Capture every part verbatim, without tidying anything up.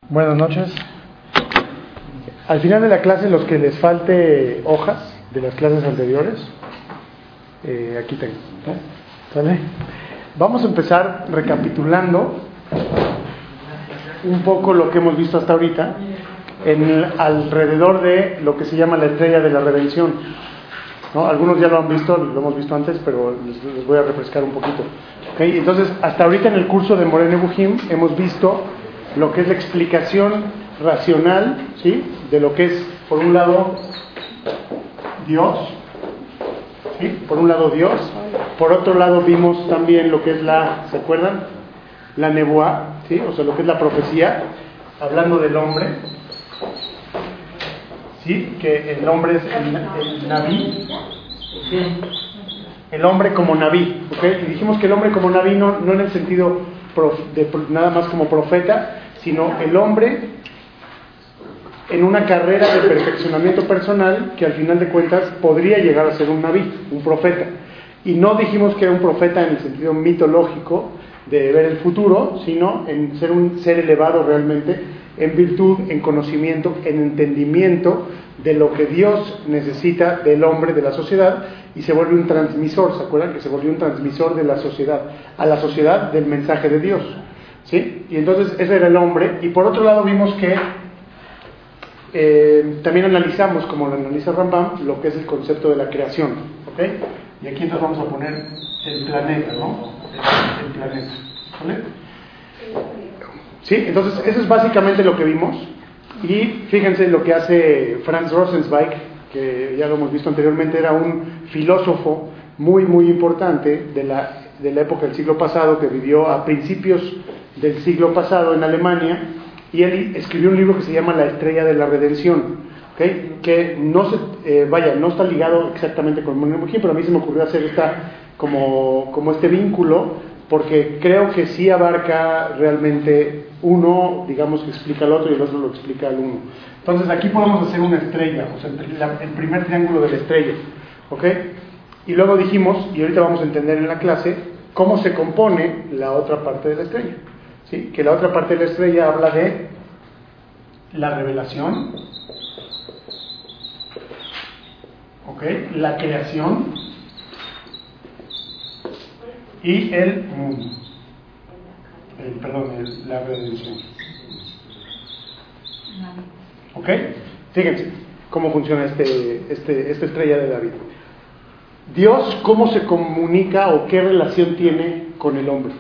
Buenas noches. Al final de la clase, los que les falte hojas de las clases anteriores, eh, aquí tengo, ¿no? ¿Sale? Vamos a empezar recapitulando un poco lo que hemos visto hasta ahorita en el, alrededor de lo que se llama la estrella de la redención, ¿no? Algunos ya lo han visto, lo hemos visto antes, pero les, les voy a refrescar un poquito. ¿Okay? Entonces, hasta ahorita en el curso de Moreh Nevuhim hemos visto lo que es la explicación racional, ¿sí?, de lo que es, por un lado, Dios, ¿sí?, por un lado Dios, por otro lado vimos también lo que es la, ¿se acuerdan?, la nebuá, ¿sí?, o sea, lo que es la profecía, hablando del hombre, ¿sí?, que el hombre es el, el Naví, ¿sí?, el hombre como Naví, ¿ok? Y dijimos que el hombre como Naví no, no en el sentido prof, de, nada más como profeta, sino el hombre en una carrera de perfeccionamiento personal que al final de cuentas podría llegar a ser un Naví, un profeta. Y no dijimos que era un profeta en el sentido mitológico de ver el futuro, sino en ser un ser elevado realmente en virtud, en conocimiento, en entendimiento de lo que Dios necesita del hombre, de la sociedad, y se vuelve un transmisor. ¿Se acuerdan que se volvió un transmisor de la sociedad, a la sociedad del mensaje de Dios? ¿Sí? Y entonces ese era el hombre. Y por otro lado vimos que eh, también analizamos, como lo analiza Rambam, lo que es el concepto de la creación, ¿ok? Y aquí entonces vamos a poner el planeta, ¿no? El, el planeta, ¿vale? ¿Sí? Entonces eso es básicamente lo que vimos. Y fíjense lo que hace Franz Rosenzweig, que ya lo hemos visto anteriormente, era un filósofo muy muy importante de la, de la época del siglo pasado, que vivió a principios del siglo pasado en Alemania, y él escribió un libro que se llama La Estrella de la Redención, ¿okay? Que no se, eh, vaya, no está ligado exactamente con Moreh Nevuhim, pero a mí se me ocurrió hacer esta, como, como este vínculo, porque creo que sí abarca realmente uno, digamos que explica al otro y el otro lo explica al uno. Entonces aquí podemos hacer una estrella, o sea, el primer triángulo de la estrella, ¿ok? Y luego dijimos, y ahorita vamos a entender en la clase, cómo se compone la otra parte de la estrella, ¿sí? Que la otra parte de la estrella habla de la revelación, ¿ok? La creación y el mundo, el, perdón, el, la redención. ¿Ok? Fíjense cómo funciona este, este, esta estrella de David. Dios, ¿cómo se comunica o qué relación tiene con el hombre?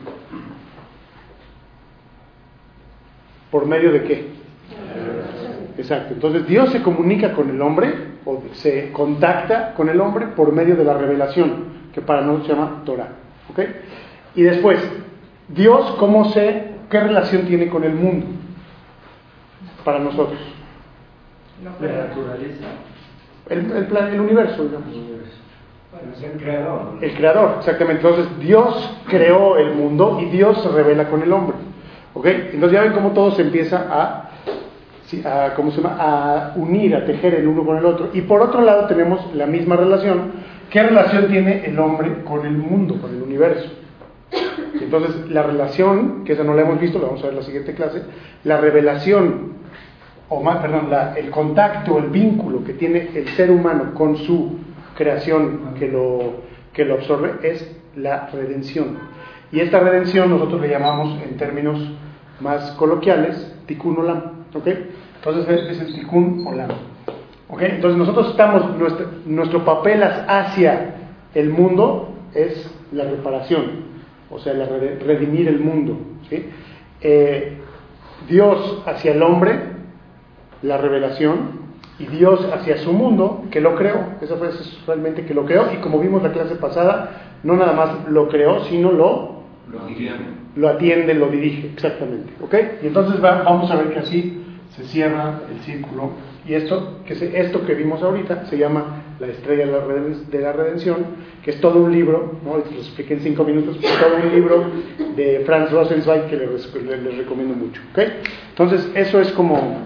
¿Por medio de qué? Exacto. Entonces Dios se comunica con el hombre, o se contacta con el hombre por medio de la revelación, que para nosotros se llama Torah. ¿Ok? Y después, Dios, ¿cómo se, qué relación tiene con el mundo? Para nosotros. La naturaleza. El, el, plan, el universo, digamos. El universo. Bueno, es el creador, ¿no? El creador, exactamente. Entonces, Dios creó el mundo y Dios se revela con el hombre. ¿Ok? Entonces ya ven cómo todo se empieza a, a, ¿cómo se llama? A unir, a tejer el uno con el otro. Y por otro lado tenemos la misma relación. ¿Qué relación tiene el hombre con el mundo, con el universo? Entonces, la relación, que esa no la hemos visto, la vamos a ver en la siguiente clase, la revelación, o más, perdón, la, el contacto, el vínculo que tiene el ser humano con su creación que lo, que lo absorbe, es la redención. Y esta redención nosotros le llamamos, en términos más coloquiales, Tikkun Olam, ¿ok? Entonces es el Tikkun Olam. ¿Okay? Entonces nosotros estamos, nuestro, nuestro papel hacia el mundo es la reparación, o sea, la redimir el mundo, ¿sí? Eh, Dios hacia el hombre, la revelación, y Dios hacia su mundo, que lo creó. Eso fue realmente que lo creó, y como vimos la clase pasada, no nada más lo creó, sino lo, lo, atiende. lo atiende, lo dirige, exactamente. ¿Ok? Y entonces va, vamos a ver que así se cierra el círculo. Y esto que, se, esto que vimos ahorita se llama La Estrella de la Redención, que es todo un libro, ¿no? Les lo expliqué en cinco minutos, pero todo un libro de Franz Rosenzweig que les, les, les recomiendo mucho. ¿Okay? Entonces, eso es como...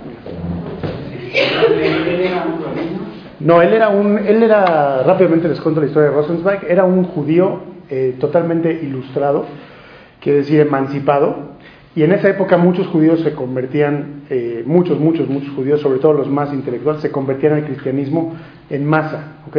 No, él era un, él era, rápidamente les cuento la historia de Rosenzweig, era un judío eh, totalmente ilustrado, quiere decir emancipado, y en esa época muchos judíos se convertían, eh, muchos, muchos, muchos judíos, sobre todo los más intelectuales, se convertían al cristianismo en masa, ¿ok?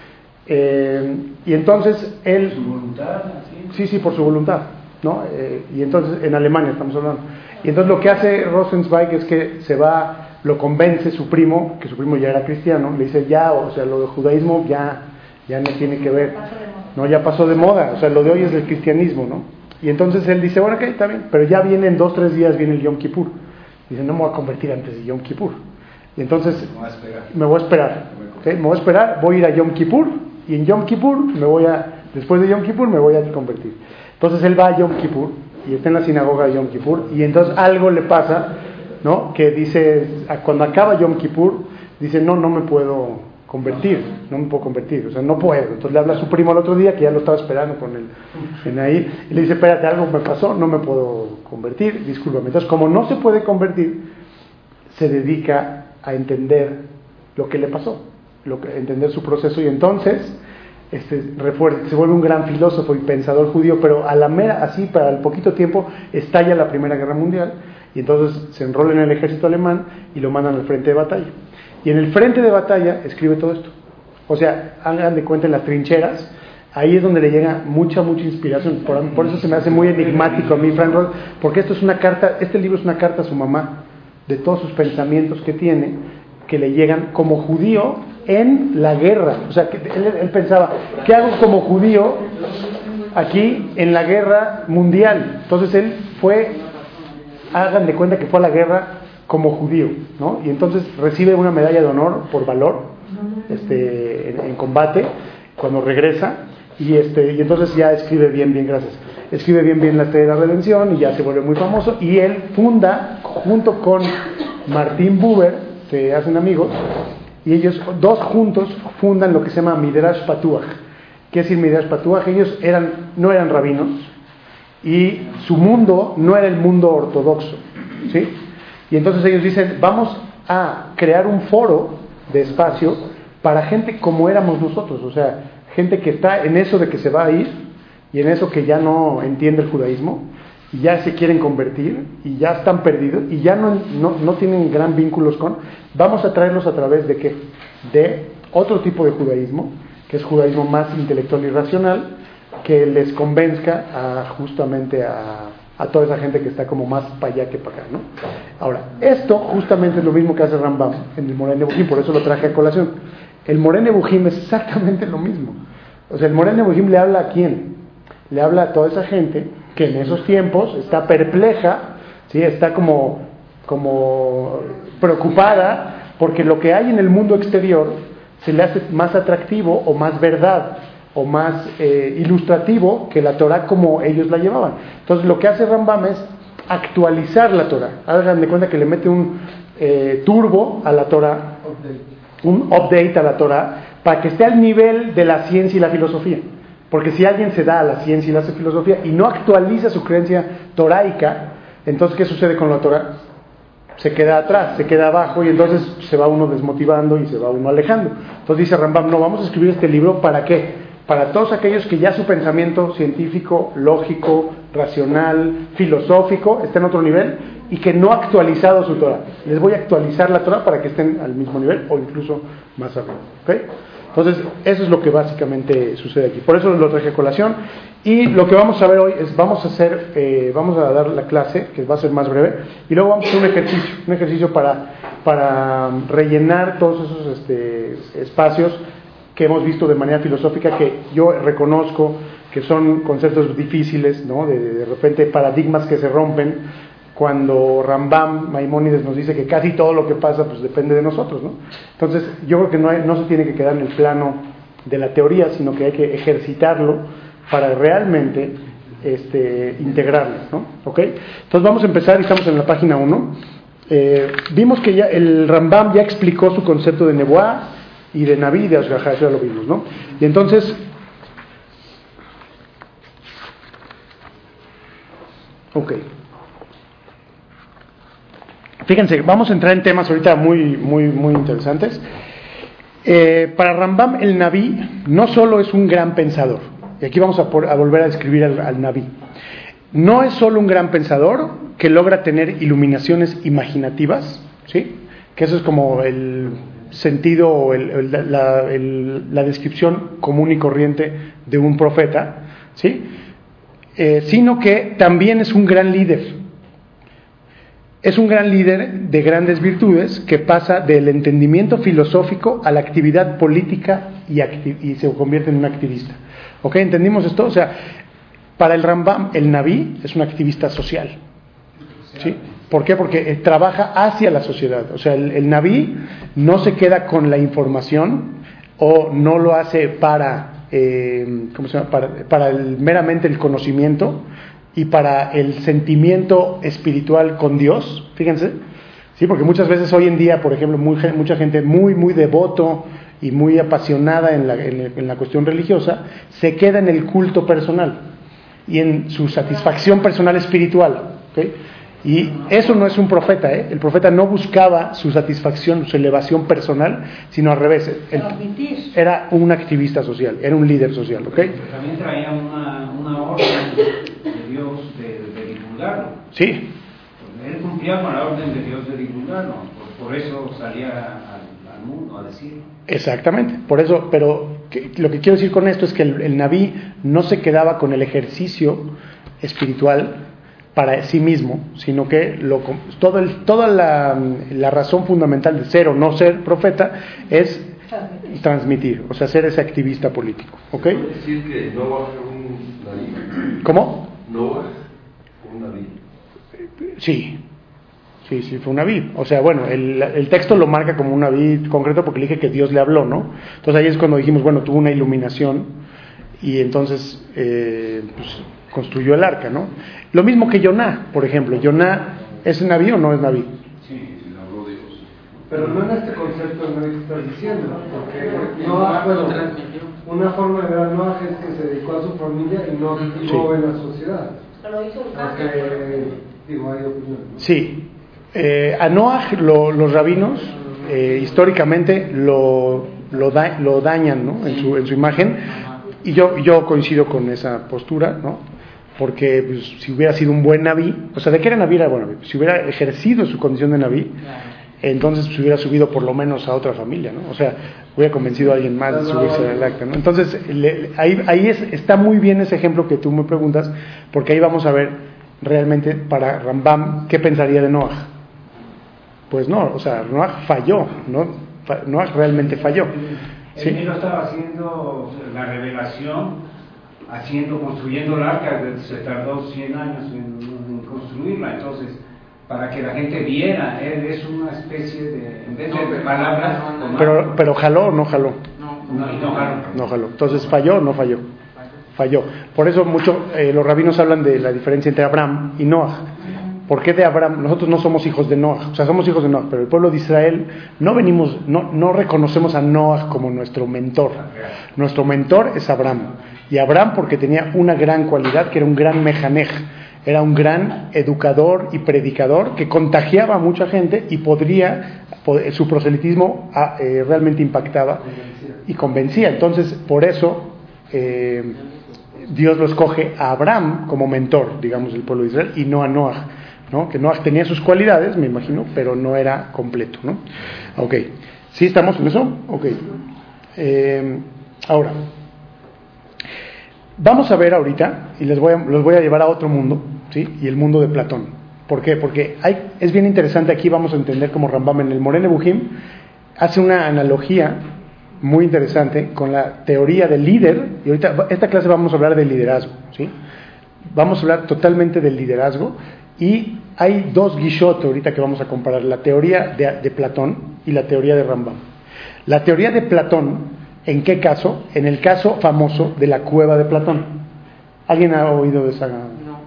Eh, y entonces él... ¿Su voluntad? Sí, sí, por su voluntad, ¿no? Eh, y entonces, en Alemania estamos hablando. Y entonces lo que hace Rosenzweig es que se va, lo convence su primo, que su primo ya era cristiano, le dice ya, o sea, lo del judaísmo ya, ya no tiene que ver, no, ya pasó de moda, o sea, lo de hoy es el cristianismo, ¿no? Y entonces él dice, bueno, ok, está bien, pero ya viene en dos, tres días, viene el Yom Kippur. Dice, no me voy a convertir antes de Yom Kippur. Y entonces, me voy a esperar, ¿okay? Me voy a esperar, voy a ir a Yom Kippur, y en Yom Kippur, me voy a, después de Yom Kippur, me voy a convertir. Entonces él va a Yom Kippur, y está en la sinagoga de Yom Kippur, y entonces algo le pasa, ¿no? Que dice, cuando acaba Yom Kippur, dice, no, no me puedo convertir, no me puedo convertir, o sea, no puedo. Entonces le habla a su primo al otro día, que ya lo estaba esperando con él en ahí, y le dice, espérate, algo me pasó, no me puedo convertir, discúlpame. Entonces, como no se puede convertir, se dedica a entender lo que le pasó, lo que, entender su proceso, y entonces este, refuerza, se vuelve un gran filósofo y pensador judío, pero a la mera, así, para el poquito tiempo, estalla la Primera Guerra Mundial, y entonces se enrola en el ejército alemán y lo mandan al frente de batalla. Y en el frente de batalla escribe todo esto. O sea, hagan de cuenta en las trincheras, ahí es donde le llega mucha, mucha inspiración. Por, por eso se me hace muy enigmático a mí, Frank Roth, porque esto es una carta, este libro es una carta a su mamá, de todos sus pensamientos que tiene, que le llegan como judío en la guerra. O sea, que él, él pensaba, ¿qué hago como judío aquí en la guerra mundial? Entonces él fue, hagan de cuenta que fue a la guerra como judío, ¿no? Y entonces recibe una medalla de honor por valor este, en, en combate cuando regresa, y este y entonces ya escribe bien, bien, gracias, escribe bien, bien la Estrella de la Redención, y ya se vuelve muy famoso, y él funda, junto con Martin Buber, se hacen amigos, y ellos dos juntos fundan lo que se llama Midrash Patuach. ¿Qué es el Midrash Patuach? Ellos eran, no eran rabinos, y su mundo no era el mundo ortodoxo, ¿sí? Y entonces ellos dicen, vamos a crear un foro de espacio para gente como éramos nosotros, o sea, gente que está en eso de que se va a ir, y en eso que ya no entiende el judaísmo, y ya se quieren convertir, y ya están perdidos, y ya no, no, no tienen gran vínculos con, vamos a traerlos a través de ¿qué? De otro tipo de judaísmo, que es judaísmo más intelectual y racional, que les convenzca a, justamente a... a toda esa gente que está como más para allá que para acá, ¿no? Ahora, esto justamente es lo mismo que hace Rambam en el Moreh Nevuchim, por eso lo traje a colación. El Moreh Nevuchim es exactamente lo mismo. O sea, el Moreh Nevuchim le habla a quién? Le habla a toda esa gente que en esos tiempos está perpleja, ¿sí? Está como, como preocupada porque lo que hay en el mundo exterior se le hace más atractivo o más verdad o más eh, ilustrativo que la Torah como ellos la llevaban. Entonces lo que hace Rambam es actualizar la Torah. Hagan de cuenta que le mete un eh, turbo a la Torah, un update a la Torah, para que esté al nivel de la ciencia y la filosofía. Porque si alguien se da a la ciencia y la filosofía y no actualiza su creencia toraica, entonces ¿qué sucede con la Torah? Se queda atrás, se queda abajo, y entonces se va uno desmotivando y se va uno alejando. Entonces dice Rambam, no, vamos a escribir este libro, ¿para qué? Para todos aquellos que ya su pensamiento científico, lógico, racional, filosófico está en otro nivel y que no ha actualizado su Torah. Les voy a actualizar la Torah para que estén al mismo nivel o incluso más arriba. ¿Okay? Entonces, eso es lo que básicamente sucede aquí. Por eso lo traje a colación. Y lo que vamos a ver hoy es, vamos a hacer, eh, vamos a dar la clase, que va a ser más breve, y luego vamos a hacer un ejercicio, un ejercicio para, para rellenar todos esos este, espacios que hemos visto de manera filosófica, que yo reconozco que son conceptos difíciles, ¿no? De, de repente paradigmas que se rompen, cuando Rambam, Maimónides nos dice que casi todo lo que pasa pues depende de nosotros, ¿no? Entonces yo creo que no, hay, no se tiene que quedar en el plano de la teoría, sino que hay que ejercitarlo para realmente este, integrarlo, ¿no? ¿Ok? Entonces vamos a empezar, y estamos en la página uno. Eh, vimos que ya el Rambam ya explicó su concepto de Nebuá y de Naví y de Ashgajá, ya lo vimos, ¿no? Y entonces, ok, fíjense, vamos a entrar en temas ahorita muy, muy, muy interesantes. Eh, para Rambam, el Naví no solo es un gran pensador, y aquí vamos a, por, a volver a describir al, al Naví. no es solo un gran pensador que logra tener iluminaciones imaginativas, ¿sí? Que eso es como el sentido o el, el, la, el, la descripción común y corriente de un profeta, ¿sí? Eh, sino que también es un gran líder. Es un gran líder de grandes virtudes que pasa del entendimiento filosófico a la actividad política y, acti- y se convierte en un activista. ¿Ok? ¿Entendimos esto? O sea, para el Rambam, el Naví es un activista social. ¿Sí? ¿Por qué? Porque eh, trabaja hacia la sociedad. O sea, el, el Naví no se queda con la información o no lo hace para, eh, ¿cómo se llama? Para, para el, meramente el conocimiento y para el sentimiento espiritual con Dios, fíjense, sí, porque muchas veces hoy en día, por ejemplo, muy, mucha gente muy, muy devoto y muy apasionada en la, en, en la cuestión religiosa, se queda en el culto personal y en su satisfacción personal espiritual, ¿okay? Y eso no es un profeta, ¿eh? El profeta no buscaba su satisfacción, su elevación personal, sino al revés, él era un activista social, era un líder social, ¿ok? También traía una, una orden de Dios de, de divulgarlo. Sí. Él cumplía con la orden de Dios de divulgarlo, por, por eso salía al, al mundo a decir. Exactamente, por eso, pero que, lo que quiero decir con esto es que el, el Naví no se quedaba con el ejercicio espiritual para sí mismo, sino que lo, todo el, toda la, la razón fundamental de ser o no ser profeta es transmitir, o sea, ser ese activista político, ¿ok? ¿Puede decir que Noah fue un Naví? ¿Cómo? Noah fue un Naví. Sí, sí, sí, fue un Naví. O sea, bueno, el, el texto lo marca como un Naví concreto porque le dije que Dios le habló, ¿no? Entonces ahí es cuando dijimos, bueno, tuvo una iluminación y entonces eh, pues, construyó el arca, ¿no? Lo mismo que Yoná, por ejemplo. ¿Yoná es Naví o no es Naví? Sí, le habló Dios. Pero no en este concepto no que estás diciendo, porque Noah, bueno, una forma de ver a Noah es que se dedicó a su familia y no vivió en la sociedad. Pero hizo un cambio. Porque, digo, hay opinión, ¿no? Sí. Eh, a Noah lo, los rabinos eh, históricamente lo, lo, da, lo dañan, ¿no? en, su, en su imagen, y yo, yo coincido con esa postura, ¿no? Porque pues, si hubiera sido un buen Naví, o sea, ¿de qué era Naví? Era bueno, si hubiera ejercido su condición de Naví, entonces se hubiera subido por lo menos a otra familia, ¿no? O sea, hubiera convencido a alguien más de subirse al acta, ¿no? Entonces, le, ahí, ahí es, está muy bien ese ejemplo que tú me preguntas, porque ahí vamos a ver realmente para Rambam qué pensaría de Noah. Pues no, o sea, Noah falló, ¿no? Noah realmente falló. ¿Sí? Él lo estaba haciendo, la revelación, haciendo, construyendo el arca, se tardó cien años en, en construirla, entonces, para que la gente viera, él es una especie de, en vez de palabras... Pero, pero jaló o no jaló. No, no, no jaló. No jaló. Entonces, ¿falló o no falló? Falló. Por eso mucho, eh, los rabinos hablan de la diferencia entre Abraham y Noah. ¿Por qué de Abraham? Nosotros no somos hijos de Noah, o sea, somos hijos de Noah, pero el pueblo de Israel no venimos, no, no reconocemos a Noah como nuestro mentor. Nuestro mentor es Abraham. Y Abraham porque tenía una gran cualidad, que era un gran mejanej, era un gran educador y predicador que contagiaba a mucha gente y podría, su proselitismo eh, realmente impactaba y convencía. Entonces, por eso eh, Dios lo escoge a Abraham como mentor, digamos, del pueblo de Israel, y no a Noah, ¿no? Que Noah tenía sus cualidades, me imagino, pero no era completo, ¿no? Ok, ¿sí estamos en eso? Ok. Eh, ahora, vamos a ver ahorita, y les voy a, los voy a llevar a otro mundo, ¿sí? Y el mundo de Platón. ¿Por qué? Porque hay, es bien interesante, aquí vamos a entender cómo Rambam en el Moreh Nevuchim hace una analogía muy interesante con la teoría del líder, y ahorita, esta clase vamos a hablar del liderazgo, ¿sí? Vamos a hablar totalmente del liderazgo, y hay dos guishot ahorita que vamos a comparar, la teoría de, de Platón y la teoría de Rambam. La teoría de Platón, ¿en qué caso? En el caso famoso de la cueva de Platón. ¿Alguien ha oído de esa? No.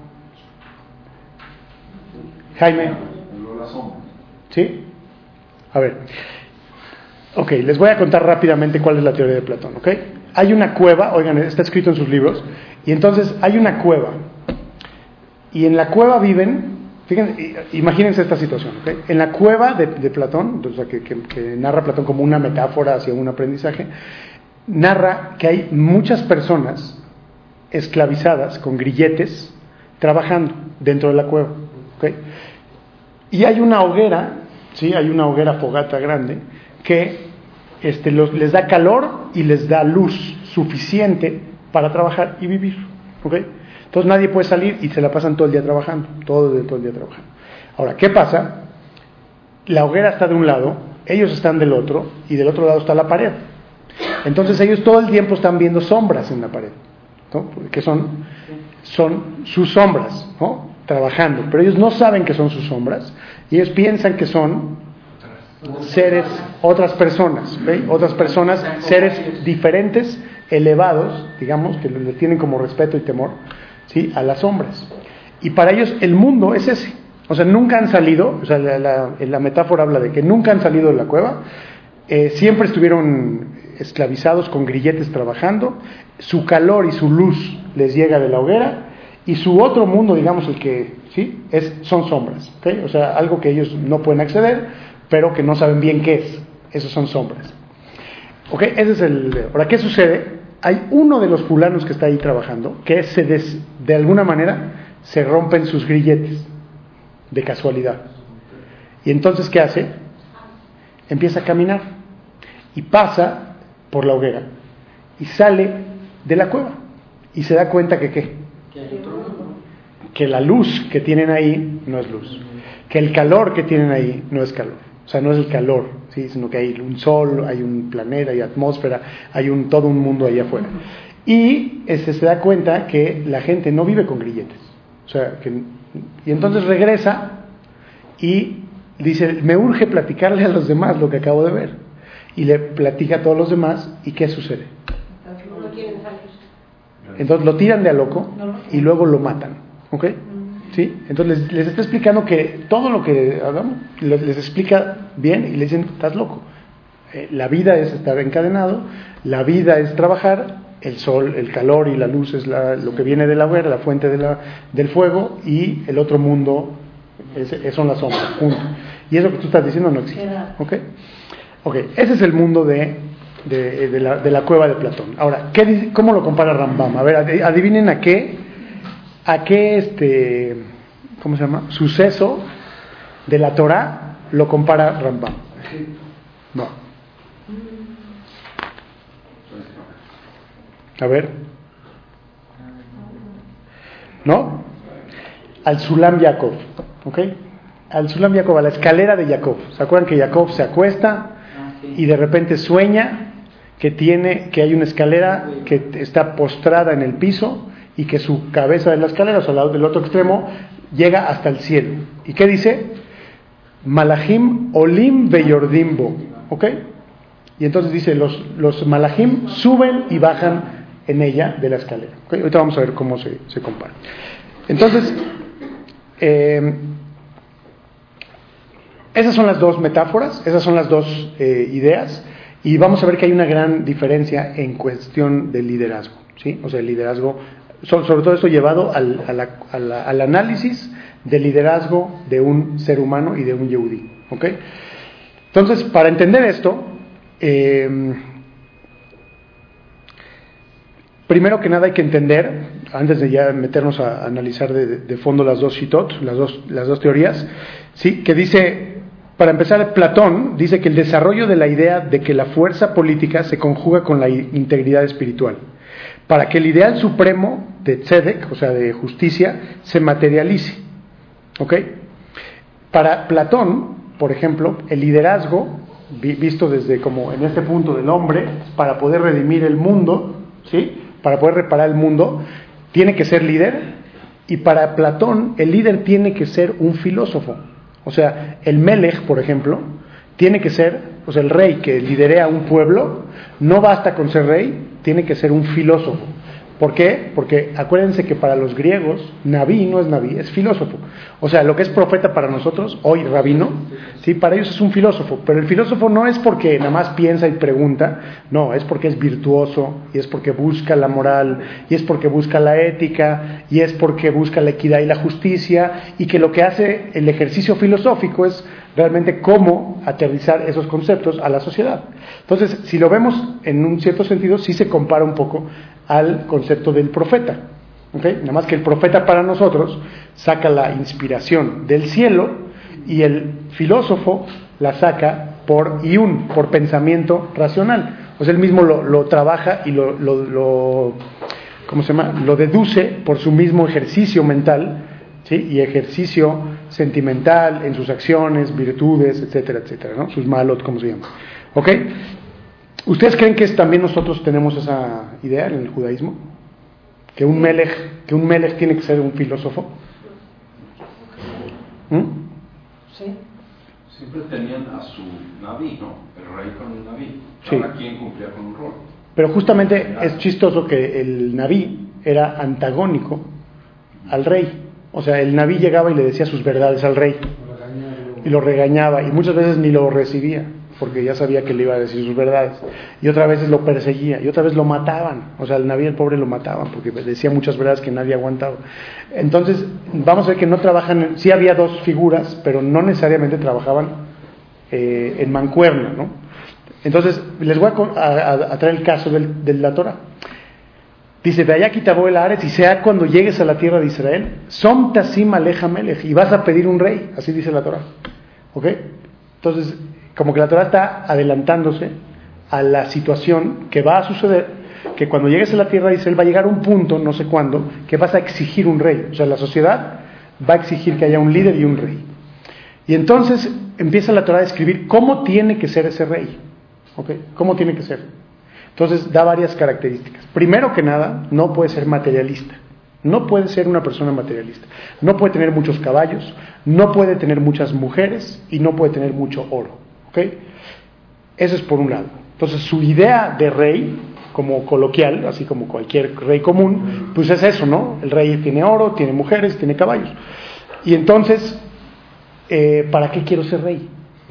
Jaime. ¿Sí? A ver. Ok, les voy a contar rápidamente cuál es la teoría de Platón, ¿ok? Hay una cueva, oigan, está escrito en sus libros, y entonces hay una cueva. Y en la cueva viven, fíjense, imagínense esta situación, ¿okay? En la cueva de, de Platón, o sea, que, que, que narra Platón como una metáfora hacia un aprendizaje, narra que hay muchas personas esclavizadas con grilletes, trabajando dentro de la cueva, ¿okay? Y hay una hoguera, ¿sí? Hay una hoguera fogata grande que este, los, les da calor y les da luz suficiente para trabajar y vivir, ¿okay? Entonces nadie puede salir y se la pasan todo el día trabajando, todo, todo el día trabajando. Ahora, ¿qué pasa? La hoguera está de un lado, ellos están del otro, y del otro lado está la pared. Entonces ellos todo el tiempo están viendo sombras en la pared, ¿no? Que son, son sus sombras, ¿no? Trabajando, pero ellos no saben que son sus sombras, y ellos piensan que son seres, otras personas, ¿okay? Otras personas, seres diferentes, elevados, digamos, que le tienen como respeto y temor, ¿sí? A las sombras. Y para ellos el mundo es ese. O sea, nunca han salido, o sea, la, la, la metáfora habla de que nunca han salido de la cueva, eh, siempre estuvieron esclavizados con grilletes trabajando, su calor y su luz les llega de la hoguera, y su otro mundo, digamos, el que, ¿sí? Es, son sombras, ¿okay? O sea, algo que ellos no pueden acceder, pero que no saben bien qué es, esos son sombras. ¿Ok? Ese es el... Ahora, ¿qué sucede? Hay uno de los fulanos que está ahí trabajando, que se des, de alguna manera se rompen sus grilletes, de casualidad. Y entonces, ¿qué hace? Empieza a caminar y pasa por la hoguera y sale de la cueva y se da cuenta que ¿qué? Que la luz que tienen ahí no es luz, que el calor que tienen ahí no es calor, o sea, no es el calor, ¿sí? Sino que hay un sol, hay un planeta, hay atmósfera, hay un, todo un mundo allá afuera. Y este, se da cuenta que la gente no vive con grilletes, o sea, que y entonces regresa y dice, me urge platicarle a los demás lo que acabo de ver. Y le platica a todos los demás, ¿y qué sucede? Entonces lo tiran de a loco y luego lo matan, ¿ok? ¿Sí? Entonces les, les está explicando que todo lo que hablamos, les explica bien y le dicen, estás loco. Eh, la vida es estar encadenado, la vida es trabajar, el sol, el calor y la luz es la, lo que viene de la hoguera, la fuente de la, del fuego, y el otro mundo es, es, son las sombras, punto. Y eso que tú estás diciendo no existe, ¿ok? Ok, ese es el mundo de, de, de, la, de la cueva de Platón. Ahora, ¿qué, ¿cómo lo compara Rambam? A ver, adivinen a qué, a qué este, ¿cómo se llama? Suceso de la Torá lo compara Rambam. No. A ver. ¿No? Al Sulam Jacob, ¿ok? Al Sulam Jacob, a la escalera de Jacob. ¿Se acuerdan que Jacob se acuesta y de repente sueña que tiene, que hay una escalera que está postrada en el piso y que su cabeza de la escalera, o sea, al lado del otro extremo, llega hasta el cielo? ¿Y qué dice? Malachim olim veyordimbo, ¿ok? Y entonces dice, los, los malachim suben y bajan en ella de la escalera. ¿Okay? Ahorita vamos a ver cómo se, se compara. Entonces, eh, esas son las dos metáforas, esas son las dos eh, ideas, y vamos a ver que hay una gran diferencia en cuestión del liderazgo, ¿sí? O sea, el liderazgo, sobre todo esto llevado al, a la, a la, al análisis del liderazgo de un ser humano y de un yehudí, ¿ok? Entonces, para entender esto, eh, primero que nada hay que entender, antes de ya meternos a analizar de, de fondo las dos shitot, las dos, las dos teorías, ¿sí? Que dice, para empezar, Platón dice que el desarrollo de la idea de que la fuerza política se conjuga con la integridad espiritual, para que el ideal supremo de tzedek, o sea, de justicia, se materialice, ¿ok? Para Platón, por ejemplo, el liderazgo, visto desde como en este punto del hombre, para poder redimir el mundo, ¿sí? Para poder reparar el mundo, tiene que ser líder, y para Platón el líder tiene que ser un filósofo. O sea, el Melech, por ejemplo, tiene que ser, o sea, el rey que lidere a un pueblo, no basta con ser rey, tiene que ser un filósofo. ¿Por qué? Porque acuérdense que para los griegos, Naví no es Naví, es filósofo. O sea, lo que es profeta para nosotros, hoy rabino, ¿sí? Para ellos es un filósofo. Pero el filósofo no es porque nada más piensa y pregunta, no, es porque es virtuoso, y es porque busca la moral, y es porque busca la ética, y es porque busca la equidad y la justicia, y que lo que hace el ejercicio filosófico es realmente cómo aterrizar esos conceptos a la sociedad. Entonces, si lo vemos en un cierto sentido, sí se compara un poco al concepto del profeta, ¿Okay? Nada más que el profeta para nosotros saca la inspiración del cielo y el filósofo la saca por iyun, por pensamiento racional. O sea, él mismo lo, lo trabaja y lo, lo, lo, ¿cómo se llama? Lo deduce por su mismo ejercicio mental, ¿sí? Y ejercicio sentimental en sus acciones, virtudes, etcétera, etcétera, ¿no? Sus malot, ¿cómo se llama? ¿Ok? ¿Ustedes creen que también nosotros tenemos esa idea en el judaísmo? Que un melech, que un melech tiene que ser un filósofo. ¿Mm? Sí. Siempre tenían a su naví, ¿no? El rey con un naví. Sí. Cada quien cumplía con un rol. Pero justamente es chistoso que el naví era antagónico al rey. O sea, el naví llegaba y le decía sus verdades al rey. Y lo regañaba. Y muchas veces ni lo recibía, porque ya sabía que le iba a decir sus verdades. Y otras veces lo perseguía, y otra vez lo mataban. O sea, el naví, el pobre, lo mataban, porque decía muchas verdades que nadie aguantaba. Entonces, vamos a ver que no trabajan, sí había dos figuras, pero no necesariamente trabajaban eh, en mancuerna, ¿no? Entonces, les voy a, a, a traer el caso del, de la Torah. Dice, de allá quitabó el Aretz, y sea cuando llegues a la tierra de Israel, Som tasim aleja melech, y vas a pedir un rey, así dice la Torah. ¿Ok? Entonces, como que la Torah está adelantándose a la situación que va a suceder, que cuando llegues a la tierra de Israel va a llegar un punto, no sé cuándo, que vas a exigir un rey. O sea, la sociedad va a exigir que haya un líder y un rey. Y entonces empieza la Torah a describir cómo tiene que ser ese rey. ¿Ok? ¿Cómo tiene que ser? Entonces da varias características. Primero que nada, no puede ser materialista. No puede ser una persona materialista. No puede tener muchos caballos, no puede tener muchas mujeres y no puede tener mucho oro. ¿Ok? Eso es por un lado. Entonces su idea de rey, como coloquial, así como cualquier rey común, pues es eso, ¿no? El rey tiene oro, tiene mujeres, tiene caballos. Y entonces, eh, ¿para qué quiero ser rey?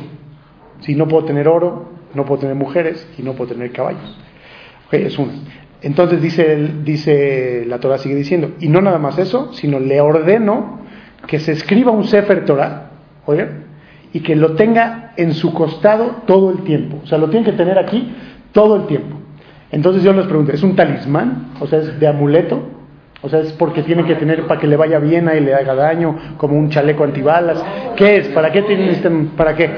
Si no puedo tener oro, no puedo tener mujeres y no puedo tener caballos. ¿Ok? Es una. Entonces dice, dice la Torah, sigue diciendo, y no nada más eso, sino le ordeno que se escriba un Sefer Torah, ¿oigan? Y que lo tenga en su costado todo el tiempo. O sea, lo tiene que tener aquí todo el tiempo. Entonces yo les pregunto, ¿es un talismán? O sea, ¿es de amuleto? O sea, ¿es porque tiene que tener para que le vaya bien y le haga daño, como un chaleco antibalas? ¿Qué es? ¿Para qué tienen este, para qué?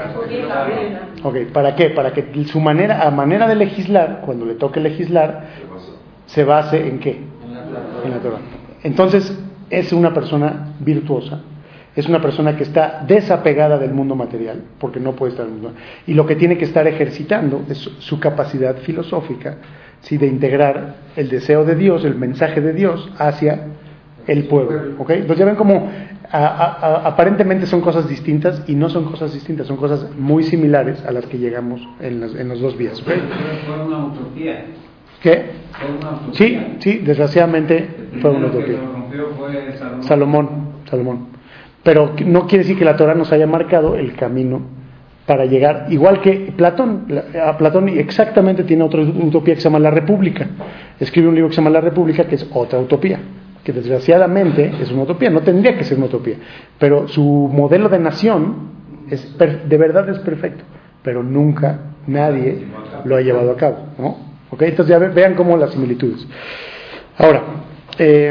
Ok, ¿para qué? Para que su manera, a manera de legislar, cuando le toque legislar, se base en qué? En la Torah. Entonces, es una persona virtuosa. Es una persona que está desapegada del mundo material, porque no puede estar en el mundo. Y lo que tiene que estar ejercitando es su capacidad filosófica, ¿sí? De integrar el deseo de Dios, el mensaje de Dios hacia el pueblo. ¿Ok? Entonces ya ven cómo a, a, a, aparentemente son cosas distintas, y no son cosas distintas, son cosas muy similares a las que llegamos en, las, en los dos vías. ¿Okay? Fue una utopía. ¿Qué? Fue una utopía. Sí, sí, desgraciadamente fue una utopía. El que lo rompió fue Salomón. Salomón, Salomón. Pero no quiere decir que la Torah nos haya marcado el camino para llegar, igual que Platón. A Platón exactamente tiene otra utopía que se llama La República. Escribe un libro que se llama La República, que es otra utopía, que desgraciadamente es una utopía. No tendría que ser una utopía, pero su modelo de nación es per, de verdad es perfecto, pero nunca nadie lo ha llevado a cabo, ¿no? ¿Ok? Entonces ya ve, vean cómo las similitudes. Ahora, eh,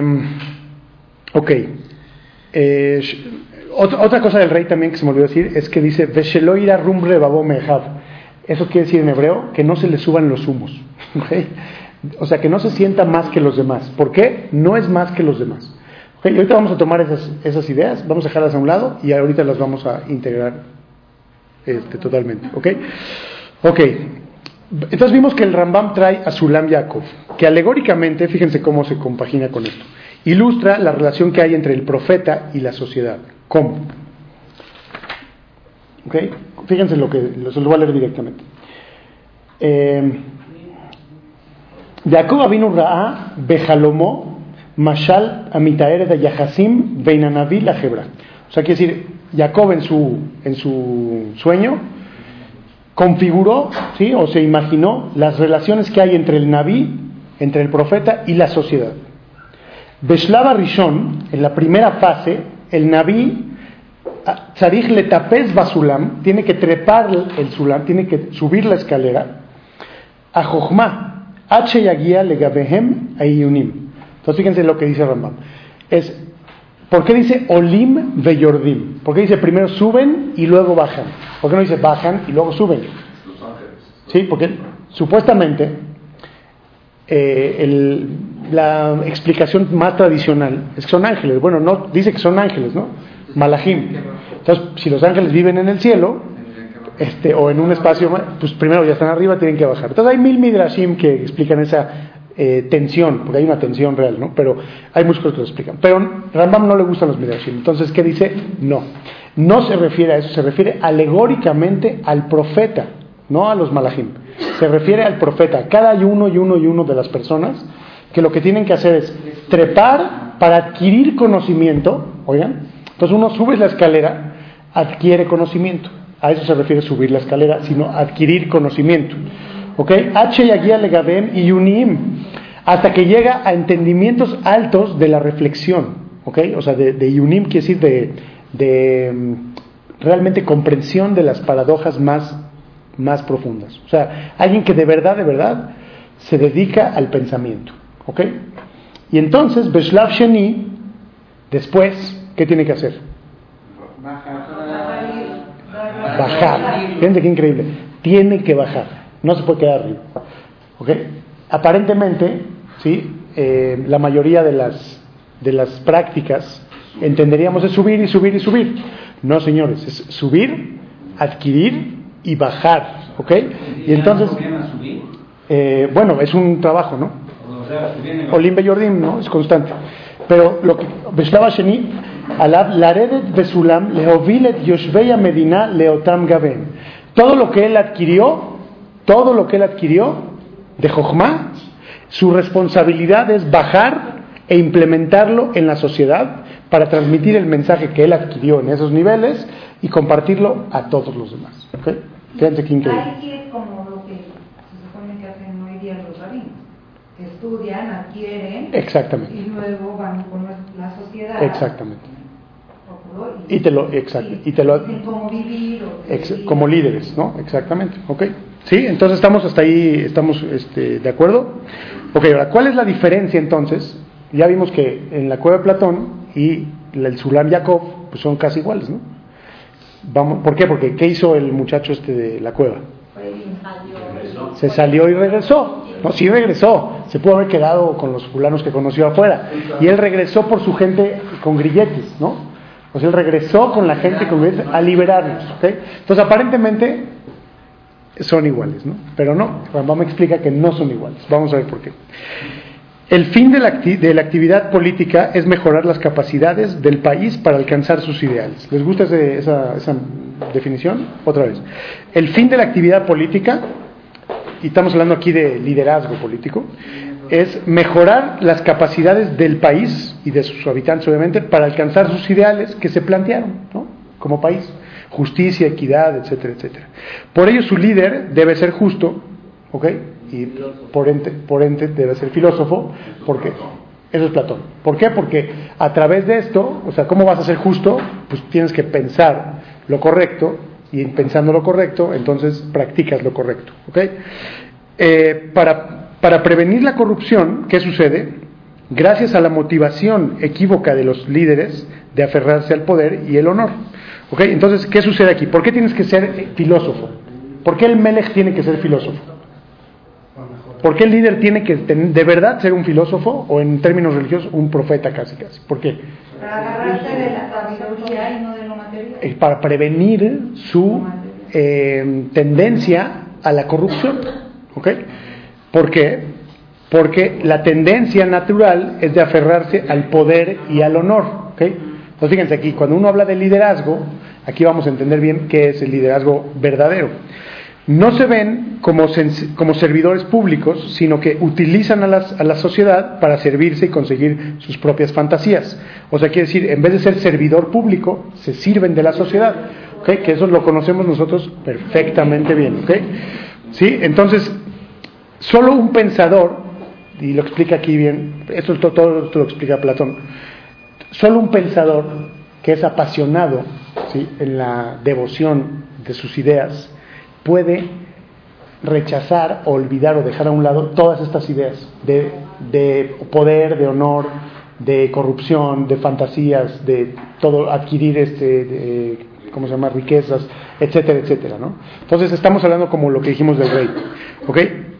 ok. Eh, otra, otra cosa del rey también que se me olvidó decir es que dice Vesheloira rum rebabo mehav. Eso quiere decir en hebreo que no se le suban los humos. ¿Okay? O sea, que no se sienta más que los demás. ¿Por qué? No es más que los demás. ¿Okay? Y ahorita vamos a tomar esas, esas ideas, vamos a dejarlas a un lado y ahorita las vamos a integrar este, totalmente. ¿Ok? Ok. Entonces vimos que el Rambam trae a Sulam Yaakov, que alegóricamente, fíjense cómo se compagina con esto, ilustra la relación que hay entre el profeta y la sociedad. ¿Cómo? ¿Ok? Fíjense lo que se lo voy a leer directamente. Eh, Jacob Avinu Ra'a Bejalomó Mashal Amitaere de Yahasim Beinanaví la Hebra. O sea, quiere decir, Jacob en su, en su sueño configuró, ¿sí? O se imaginó las relaciones que hay entre el Naví, entre el profeta y la sociedad. Beshlava Rishon, en la primera fase, el Naví, Tzarich letapez basulam, tiene que trepar el sulam, tiene que subir la escalera, a Jochma, H yagia legabehem ayunim. Entonces fíjense lo que dice Rambam. Es, ¿por qué dice Olim ve Yordim? ¿Por qué dice primero suben y luego bajan? ¿Por qué no dice bajan y luego suben? Los ángeles. Sí, porque supuestamente eh, el, la explicación más tradicional es que son ángeles. Bueno, no dice que son ángeles, ¿no? Malachim. Entonces, si los ángeles viven en el cielo, este, o en un espacio, pues primero ya están arriba, tienen que bajar. Entonces hay mil midrashim que explican esa eh, tensión, porque hay una tensión real, ¿no? Pero hay muchos que lo explican. Pero a Rambam no le gustan los midrashim. Entonces, ¿qué dice? No. No se refiere a eso, se refiere alegóricamente al profeta, no a los malachim. Se refiere al profeta, cada uno y uno y uno de las personas que lo que tienen que hacer es trepar para adquirir conocimiento, oigan. Entonces uno sube la escalera, adquiere conocimiento. A eso se refiere subir la escalera, sino adquirir conocimiento. ¿Ok? H yagia legabem y yunim, hasta que llega a entendimientos altos de la reflexión. ¿Ok? O sea, de, de yunim quiere decir de, de realmente comprensión de las paradojas más, más profundas. O sea, alguien que de verdad, de verdad, se dedica al pensamiento. ¿Ok? Y entonces, Beshlav Sheni, después, ¿qué tiene que hacer? Bajar. Fíjense qué increíble. Tiene que bajar. No se puede quedar arriba. ¿Ok? Aparentemente, ¿sí? Eh, la mayoría de las, de las prácticas entenderíamos es subir y subir y subir. No, señores. Es subir, adquirir y bajar. ¿Ok? Y entonces, eh, bueno, es un trabajo, ¿no? Olim Beyordim, ¿no? Es constante. Pero lo que Beshlava Sheni, Alab Laredet Besulam Leovilet Yoshveya Medina Leotam Gaben. Todo lo que él adquirió, todo lo que él adquirió de Jochma, su responsabilidad es bajar e implementarlo en la sociedad para transmitir el mensaje que él adquirió en esos niveles y compartirlo a todos los demás. ¿Okay? Fíjense qué increíble. Hay que, como lo que se supone que hacen hoy día los rabinos, que estudian, adquieren, exactamente, y luego van con la sociedad. Exactamente. Y, y te lo, exacto, y, y te lo, cómo vivir, o ex, como líderes, ¿no? Exactamente, ¿ok? Sí, entonces estamos hasta ahí, estamos este, de acuerdo. Ok, ahora, ¿cuál es la diferencia entonces? Ya vimos que en la cueva de Platón y el Sulam Yaakov pues son casi iguales, ¿no? Vamos, ¿por qué? Porque ¿qué hizo el muchacho este de la cueva? Se salió y regresó. No, sí regresó. Se pudo haber quedado con los fulanos que conoció afuera. Y él regresó por su gente con grilletes, ¿no? O sea, él regresó con la gente con grilletes a liberarnos, ¿ok? Entonces, aparentemente son iguales, ¿no? Pero no, Rambam me explica que no son iguales. Vamos a ver por qué. El fin de la, acti- de la actividad política es mejorar las capacidades del país para alcanzar sus ideales. ¿Les gusta ese, esa, esa definición? Otra vez. El fin de la actividad política, y estamos hablando aquí de liderazgo político, es mejorar las capacidades del país y de sus habitantes, obviamente, para alcanzar sus ideales que se plantearon, ¿no? Como país. Justicia, equidad, etcétera, etcétera. Por ello su líder debe ser justo, ¿ok? Y por ente, por ente debe ser filósofo, porque eso es Platón. ¿Por qué? Porque a través de esto, o sea, ¿cómo vas a ser justo? Pues tienes que pensar lo correcto, y pensando lo correcto, entonces practicas lo correcto, ¿ok? Eh, para, para prevenir la corrupción, ¿qué sucede? Gracias a la motivación equívoca de los líderes de aferrarse al poder y el honor, ¿ok? Entonces, ¿qué sucede aquí? ¿Por qué tienes que ser filósofo? ¿Por qué el Melech tiene que ser filósofo? ¿Por qué el líder tiene que de verdad ser un filósofo o en términos religiosos un profeta casi casi? ¿Por qué? Para agarrarse de la sabiduría y no de lo material. Eh, para prevenir su eh, tendencia a la corrupción, ¿ok? ¿Por qué? Porque la tendencia natural es de aferrarse al poder y al honor, ¿ok? Entonces fíjense aquí, cuando uno habla de liderazgo, aquí vamos a entender bien qué es el liderazgo verdadero. No se ven como, sens- como servidores públicos, sino que utilizan a, las, a la sociedad para servirse y conseguir sus propias fantasías. O sea, quiere decir, en vez de ser servidor público, se sirven de la sociedad, ¿okay? Que eso lo conocemos nosotros perfectamente bien, ¿okay? ¿Sí? Entonces, solo un pensador, y lo explica aquí bien, esto todo, todo esto lo explica Platón, solo un pensador que es apasionado, ¿sí?, en la devoción de sus ideas, puede rechazar, olvidar o dejar a un lado todas estas ideas de de poder, de honor, de corrupción, de fantasías, de todo, adquirir este, de, ¿cómo se llama? Riquezas, etcétera, etcétera, ¿no? Entonces estamos hablando como lo que dijimos del rey, ¿ok?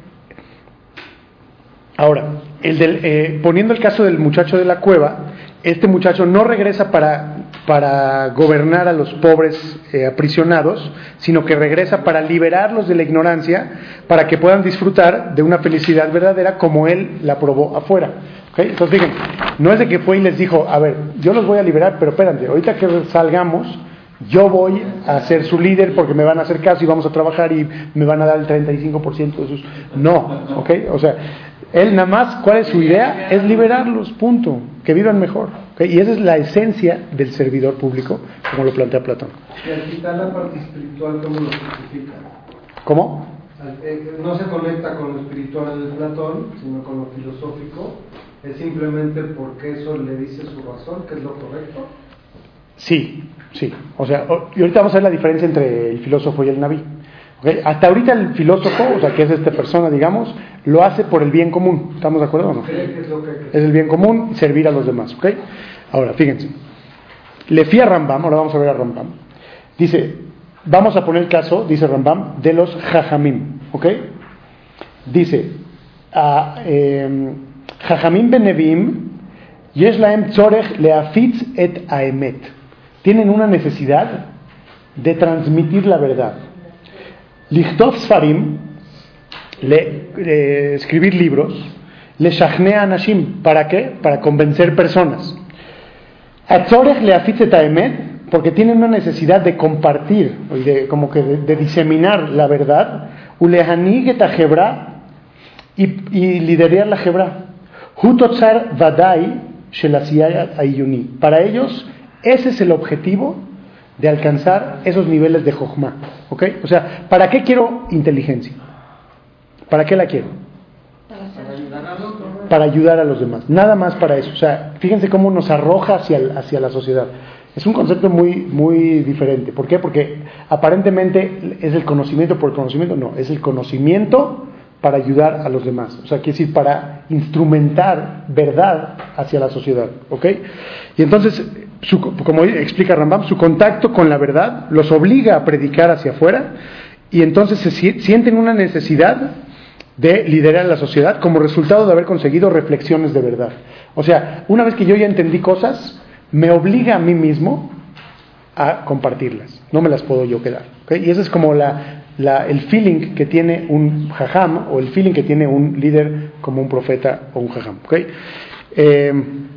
Ahora, el del, eh, poniendo el caso del muchacho de la cueva, este muchacho no regresa para, para gobernar a los pobres eh, aprisionados, sino que regresa para liberarlos de la ignorancia, para que puedan disfrutar de una felicidad verdadera como él la probó afuera. ¿Okay? Entonces, fíjense, no es de que fue y les dijo, a ver, yo los voy a liberar, pero espérate, ahorita que salgamos, yo voy a ser su líder porque me van a hacer caso y vamos a trabajar y me van a dar el treinta y cinco por ciento de sus... No, ¿ok? O sea, él nada más, ¿cuál es su idea? Es liberarlos, punto, que vivan mejor. ¿Okay? Y esa es la esencia del servidor público, como lo plantea Platón. Y al quitar la parte espiritual, ¿cómo lo justifica? ¿Cómo? No se conecta con lo espiritual de Platón, sino con lo filosófico. ¿Es simplemente porque eso le dice su razón, que es lo correcto? Sí, sí. O sea, y ahorita vamos a ver la diferencia entre el filósofo y el naví. ¿Okay? Hasta ahorita el filósofo, o sea, que es esta persona, digamos, lo hace por el bien común. ¿Estamos de acuerdo o no? ¿Cree que es lo que hay que hacer? Es el bien común, servir a los demás. ¿Ok? Ahora, fíjense. Le fui a Rambam, ahora vamos a ver a Rambam. Dice, vamos a poner el caso, dice Rambam, de los jajamim. ¿Ok? Dice, a, eh, jajamim benevim, yesh laem tzorech leafitz et aemet. Tienen una necesidad de transmitir la verdad. Lichtov Sfarim, le, eh, escribir libros, le shachnea anashim, ¿para qué? Para convencer personas. Atzorech leafitz et aemet, porque tienen una necesidad de compartir, de, como que de, de diseminar la verdad, ulehanig et hajebra, y, y liderar la hebra. Hutotzar vadai shelasiyat ayuni. Para ellos, ese es el objetivo de alcanzar esos niveles de jochma, ¿ok? O sea, ¿para qué quiero inteligencia? ¿Para qué la quiero? Para ayudar a los demás, nada más para eso. O sea, fíjense cómo nos arroja hacia, hacia la sociedad. Es un concepto muy, muy diferente. ¿Por qué? Porque aparentemente es el conocimiento por el conocimiento. No, es el conocimiento para ayudar a los demás. O sea, quiere decir, para instrumentar verdad hacia la sociedad, ¿ok? Y entonces, su, como explica Rambam, su contacto con la verdad los obliga a predicar hacia afuera, y entonces se sienten una necesidad de liderar la sociedad como resultado de haber conseguido reflexiones de verdad. O sea, una vez que yo ya entendí cosas, me obliga a mí mismo a compartirlas. No me las puedo yo quedar, ¿ok? Y ese es como la... La, el feeling que tiene un jajam, o el feeling que tiene un líder como un profeta o un jajam, ¿okay? Eh,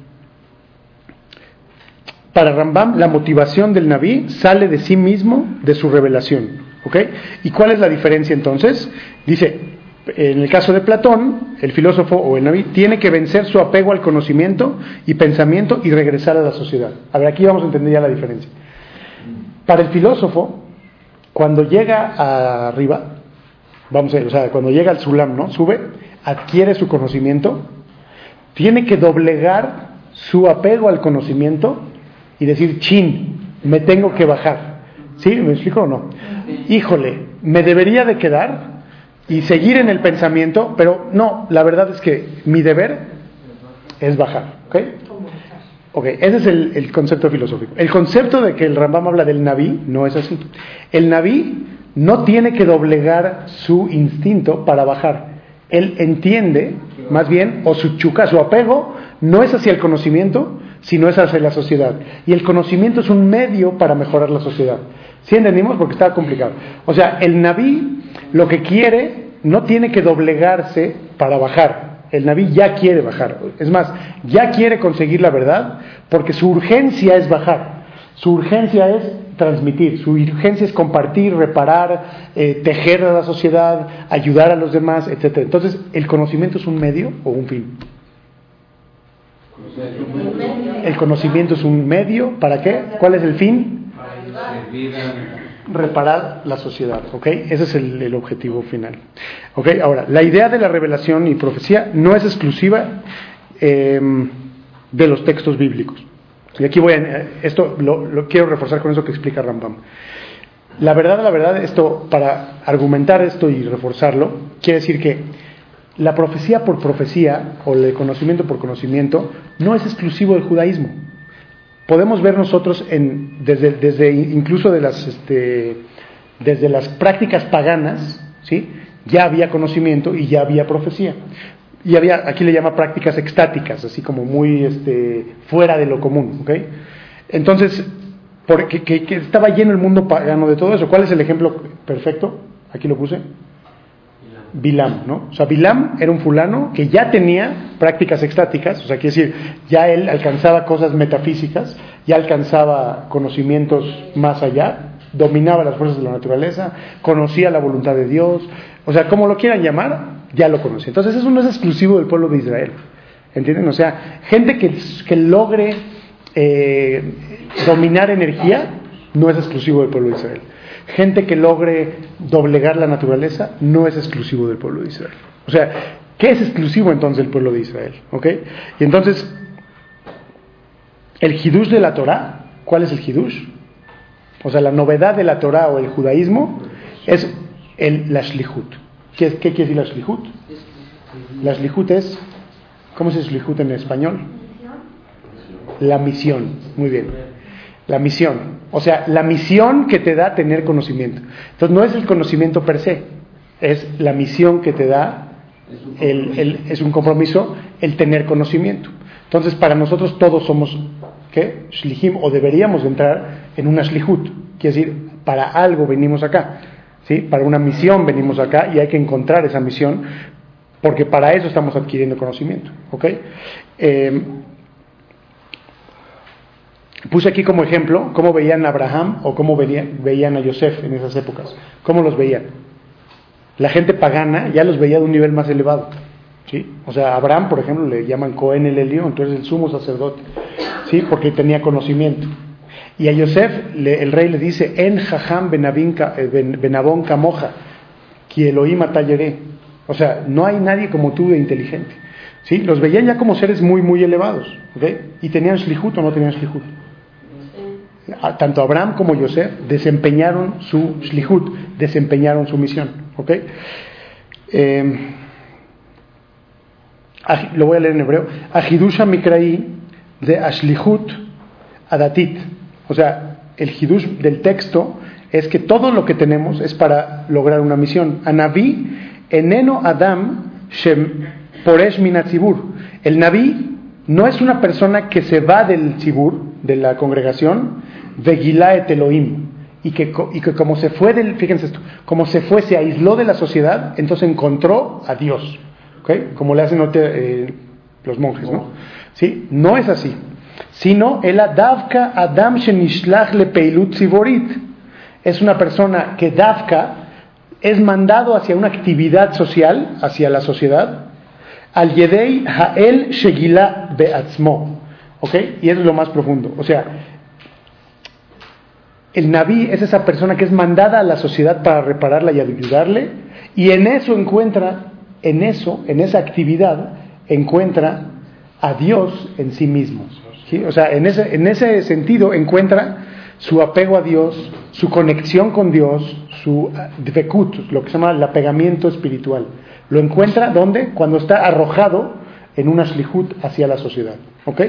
para Rambam, la motivación del naví sale de sí mismo, de su revelación, ¿okay? ¿Y cuál es la diferencia entonces? Dice, en el caso de Platón, el filósofo o el naví tiene que vencer su apego al conocimiento y pensamiento y regresar a la sociedad. A ver, aquí vamos a entender ya la diferencia. Para el filósofo, cuando llega arriba, vamos a ver, o sea, cuando llega al sulam, ¿no? Sube, adquiere su conocimiento, tiene que doblegar su apego al conocimiento y decir, chin, me tengo que bajar. ¿Sí? ¿Me explico o no? Híjole, me debería de quedar y seguir en el pensamiento, pero no, la verdad es que mi deber es bajar, ¿ok? Ok, ese es el, el concepto filosófico. El concepto de que el Rambam habla del naví no es así. El naví no tiene que doblegar su instinto para bajar. Él entiende, más bien, o su chuca, su apego, no es hacia el conocimiento, sino es hacia la sociedad. Y el conocimiento es un medio para mejorar la sociedad. ¿Sí entendimos? Porque está complicado. O sea, el naví lo que quiere no tiene que doblegarse para bajar. El naví ya quiere bajar, es más, ya quiere conseguir la verdad, porque su urgencia es bajar, su urgencia es transmitir, su urgencia es compartir, reparar, eh, tejer a la sociedad, ayudar a los demás, etcétera. Entonces, ¿el conocimiento es un medio o un fin? El conocimiento es un medio, ¿para qué? ¿Cuál es el fin? Reparar la sociedad, ¿ok? Ese es el, el objetivo final, ¿ok? Ahora, la idea de la revelación y profecía no es exclusiva eh, de los textos bíblicos. Y aquí voy a, esto lo, lo quiero reforzar con eso que explica Rambam. La verdad, la verdad, esto, para argumentar esto y reforzarlo, quiere decir que la profecía por profecía, o el conocimiento por conocimiento, no es exclusivo del judaísmo. Podemos ver nosotros, en, desde, desde incluso de las, este, desde las prácticas paganas, ¿sí? Ya había conocimiento y ya había profecía. Y había, aquí le llama prácticas extáticas, así como muy este, fuera de lo común, ¿ok? Entonces, porque, que, que estaba lleno el mundo pagano de todo eso. ¿Cuál es el ejemplo perfecto? Aquí lo puse. Bilam, ¿no? O sea, Bilam era un fulano que ya tenía prácticas extáticas, o sea, quiere decir, ya él alcanzaba cosas metafísicas, ya alcanzaba conocimientos más allá, dominaba las fuerzas de la naturaleza, conocía la voluntad de Dios, o sea, como lo quieran llamar, ya lo conocía. Entonces, eso no es exclusivo del pueblo de Israel, ¿entienden? O sea, gente que, que logre eh, dominar energía no es exclusivo del pueblo de Israel. Gente que logre doblegar la naturaleza no es exclusivo del pueblo de Israel. O sea, ¿qué es exclusivo entonces del pueblo de Israel? ¿Ok? Y entonces, el hidush de la Torah, ¿cuál es el hidush? O sea, la novedad de la Torah o el judaísmo es el, la shlihut. ¿Qué, ¿Qué quiere decir la shlihut? La shlihut es, ¿cómo se dice shlihut en español? La misión. Muy bien. La misión, o sea, la misión que te da tener conocimiento. Entonces no es el conocimiento per se, es la misión que te da, el, el, es un compromiso el tener conocimiento. Entonces para nosotros todos somos, ¿qué? Shlihim, o deberíamos entrar en una shlihut, quiere decir, para algo venimos acá, ¿sí? Para una misión venimos acá y hay que encontrar esa misión, porque para eso estamos adquiriendo conocimiento, ¿ok? Eh, Puse aquí como ejemplo cómo veían a Abraham o cómo veían, veían a Yosef en esas épocas. ¿Cómo los veían? La gente pagana ya los veía de un nivel más elevado, ¿sí? O sea, a Abraham, por ejemplo, le llaman Cohen el Elión, entonces el sumo sacerdote, ¿sí? Porque tenía conocimiento. Y a Yosef, le, el rey le dice, En jajam benabón kamoja, ki Elohim atayeré. O sea, no hay nadie como tú de inteligente, ¿sí? Los veían ya como seres muy, muy elevados, ¿ok? Y tenían shlihut o no tenían shlihut. Tanto Abraham como Yosef desempeñaron su shlihut, desempeñaron su misión, ¿ok? Eh, lo voy a leer en hebreo. Ahidusha mikrai de ashlihut adatit. O sea, el hidush del texto es que todo lo que tenemos es para lograr una misión. Anaví eneno adam shem poresh min hatzibur. El naví no es una persona que se va del tzibur, de la congregación, Vegilá et Elohim, y que, y que como se fue del, fíjense esto, como se fue, se aisló de la sociedad, entonces encontró a Dios, ¿okay? Como le hacen eh, los monjes, ¿no? ¿Sí? No es así, sino el adavka adam shenishlach le peilut tzivorit, es una persona que davka es mandado hacia una actividad social, hacia la sociedad, al yedei ha'el shegilá be'atzmo, ¿ok? Y eso es lo más profundo, o sea, el Naví es esa persona que es mandada a la sociedad para repararla y ayudarle, y en eso encuentra, en eso, en esa actividad, encuentra a Dios en sí mismo, ¿sí? O sea, en ese, en ese sentido encuentra su apego a Dios, su conexión con Dios, su dvekut, lo que se llama el apegamiento espiritual. Lo encuentra ¿dónde? Cuando está arrojado en una shlihut hacia la sociedad, ¿ok?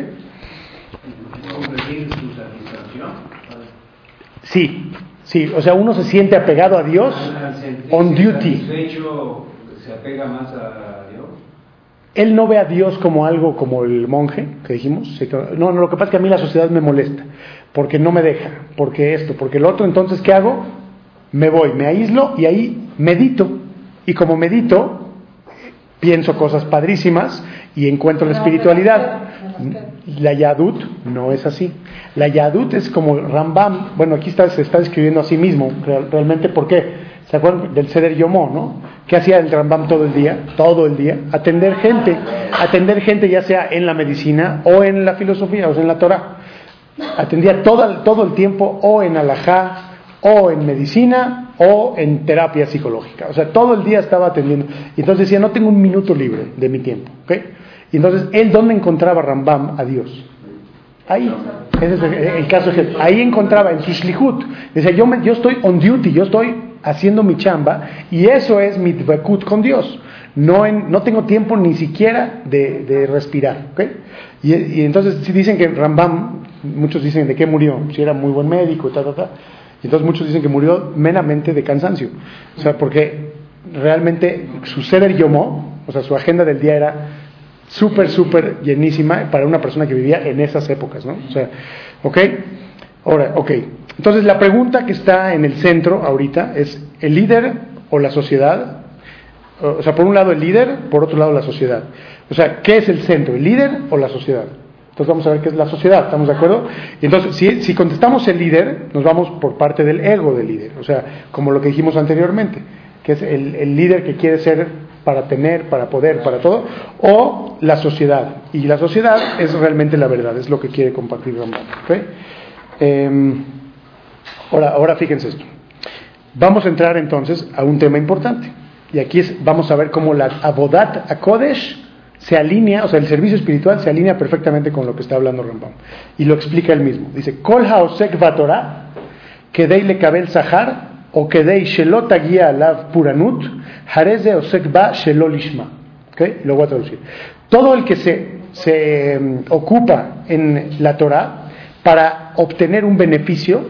Sí, sí, o sea, uno se siente apegado a Dios on duty. De hecho, se apega más a Dios. Él no ve a Dios como algo como el monje que dijimos. No, no, lo que pasa es que a mí la sociedad me molesta, porque no me deja, porque esto, porque lo otro. Entonces, ¿qué hago? Me voy, me aíslo y ahí medito. Y como medito, pienso cosas padrísimas y encuentro la espiritualidad. La Yadut no es así. La Yadut es como Rambam. Bueno, aquí está, se está describiendo a sí mismo realmente. ¿Por qué? ¿Se acuerdan del Seder Yomó, no? ¿Qué hacía el Rambam todo el día? Todo el día. Atender gente. Atender gente ya sea en la medicina o en la filosofía o en la Torah. Atendía todo, todo el tiempo o en alajá o en medicina o en terapia psicológica. O sea, todo el día estaba atendiendo. Y entonces decía, no tengo un minuto libre de mi tiempo, ¿ok? Y entonces, ¿él dónde encontraba Rambam a Dios? Ahí. Ese es el, el caso. Que ahí encontraba en su shlihut. Decía, yo, me, yo estoy on duty, yo estoy haciendo mi chamba, y eso es mi dvekut con Dios. No, en, no tengo tiempo ni siquiera de, de respirar, ¿okay? Y, y entonces si dicen que Rambam, muchos dicen de qué murió, si era muy buen médico, ta, ta, ta. Y entonces muchos dicen que murió meramente de cansancio, o sea, porque realmente su seder yomó, o sea, su agenda del día era súper, súper llenísima para una persona que vivía en esas épocas, ¿no? O sea, ¿ok? Ahora, ok. Entonces la pregunta que está en el centro ahorita es, ¿el líder o la sociedad? O sea, por un lado el líder, por otro lado la sociedad. O sea, ¿qué es el centro? ¿El líder o la sociedad? Entonces vamos a ver qué es la sociedad, ¿estamos de acuerdo? Y entonces, si, si contestamos el líder, nos vamos por parte del ego del líder. O sea, como lo que dijimos anteriormente, que es el, el líder que quiere ser para tener, para poder, para todo, o la sociedad. Y la sociedad es realmente la verdad, es lo que quiere compartir Rambam. ¿Okay? Eh, ahora, ahora fíjense esto. Vamos a entrar entonces a un tema importante. Y aquí es, vamos a ver cómo la Avodat HaKodesh se alinea, o sea, el servicio espiritual se alinea perfectamente con lo que está hablando Rambam. Y lo explica él mismo. Dice, Kol haosek batorah, kedei lekabel sahar, o kedei shelo tagia alav puranut, hareze osek ba shelo lishma. ¿Okay? Lo voy a traducir. Todo el que se, se um, ocupa en la Torah para obtener un beneficio,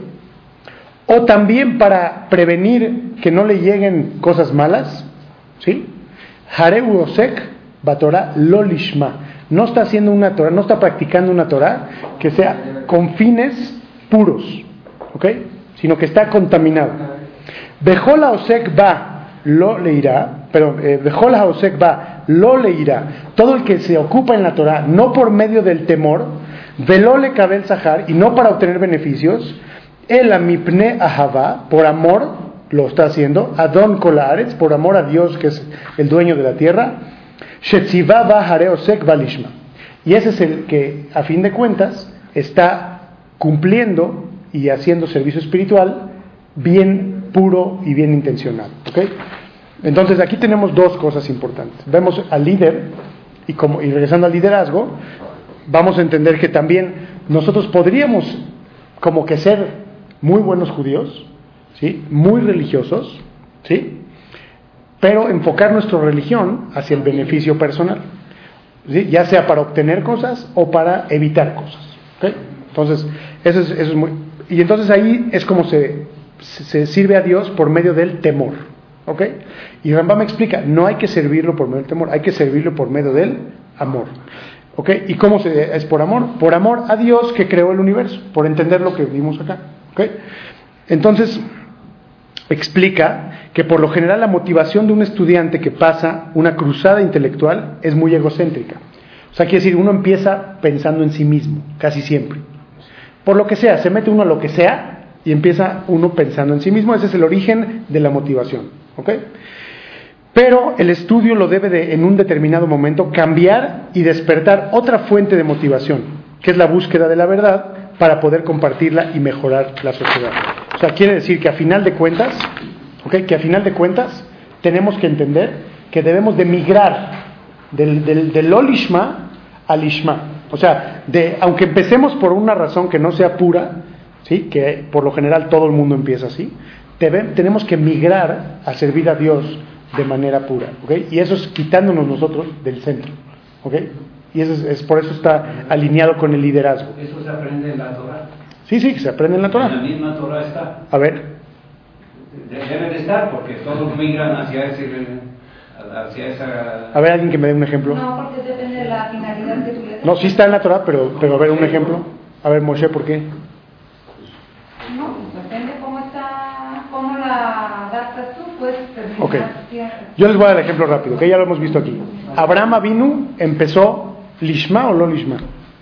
o también para prevenir que no le lleguen cosas malas, ¿sí? Hareu osek batorah lo lishma. No está haciendo una Torah, no está practicando una Torah que sea con fines puros, ¿ok? Sino que está contaminado. Bejola osek ba lo leirá, pero bejola osek ba lo leirá. Todo el que se ocupa en la Torah no por medio del temor, velo le kabel sahar, y no para obtener beneficios, el amipne ahava, por amor lo está haciendo, Adon Kolaretz, por amor a Dios que es el dueño de la tierra, Shetziva ba hareosek balishma. Y ese es el que a fin de cuentas está cumpliendo y haciendo servicio espiritual bien puro y bien intencionado, ¿okay? Entonces aquí tenemos dos cosas importantes. Vemos al líder y, como, y regresando al liderazgo, vamos a entender que también nosotros podríamos como que ser muy buenos judíos, ¿sí? Muy religiosos, ¿sí? Pero enfocar nuestra religión hacia el beneficio personal, ¿sí? Ya sea para obtener cosas o para evitar cosas, ¿okay? Entonces, eso es, eso es muy... Y entonces ahí es como se, se sirve a Dios por medio del temor, ¿ok? Y Rambam me explica, no hay que servirlo por medio del temor, hay que servirlo por medio del amor, ¿ok? ¿Y cómo se, es por amor? Por amor a Dios que creó el universo, por entender lo que vimos acá, ¿ok? Entonces explica que por lo general la motivación de un estudiante que pasa una cruzada intelectual es muy egocéntrica. O sea, quiere decir, uno empieza pensando en sí mismo, casi siempre. Por lo que sea, se mete uno a lo que sea y empieza uno pensando en sí mismo. Ese es el origen de la motivación, ¿ok? Pero el estudio lo debe de, en un determinado momento, cambiar y despertar otra fuente de motivación, que es la búsqueda de la verdad para poder compartirla y mejorar la sociedad. O sea, quiere decir que a final de cuentas, ¿okay? que a final de cuentas tenemos que entender que debemos de migrar del, del, del lo lishma al lishma. O sea, de, aunque empecemos por una razón que no sea pura, ¿sí? que por lo general todo el mundo empieza así, debe, tenemos que migrar a servir a Dios de manera pura, ¿okay? Y eso es quitándonos nosotros del centro, ¿okay? Y eso es, es por eso está alineado con el liderazgo. ¿Eso se aprende en la Torah? Sí, sí, se aprende en la Torah. En la misma Torah está. A ver. Debe de estar, porque todos migran hacia ese, hacia esa... A ver, alguien que me dé un ejemplo. No, porque depende de la finalidad que tú le des. No, sí está en la Torah, pero, pero a ver, un ejemplo. A ver, Moshe, ¿por qué? No, depende cómo está, cómo la adaptas tú, pues terminar. Ok. Yo les voy a dar el ejemplo rápido, que ya lo hemos visto aquí. Abraham Avinu empezó lishma o lo lishma.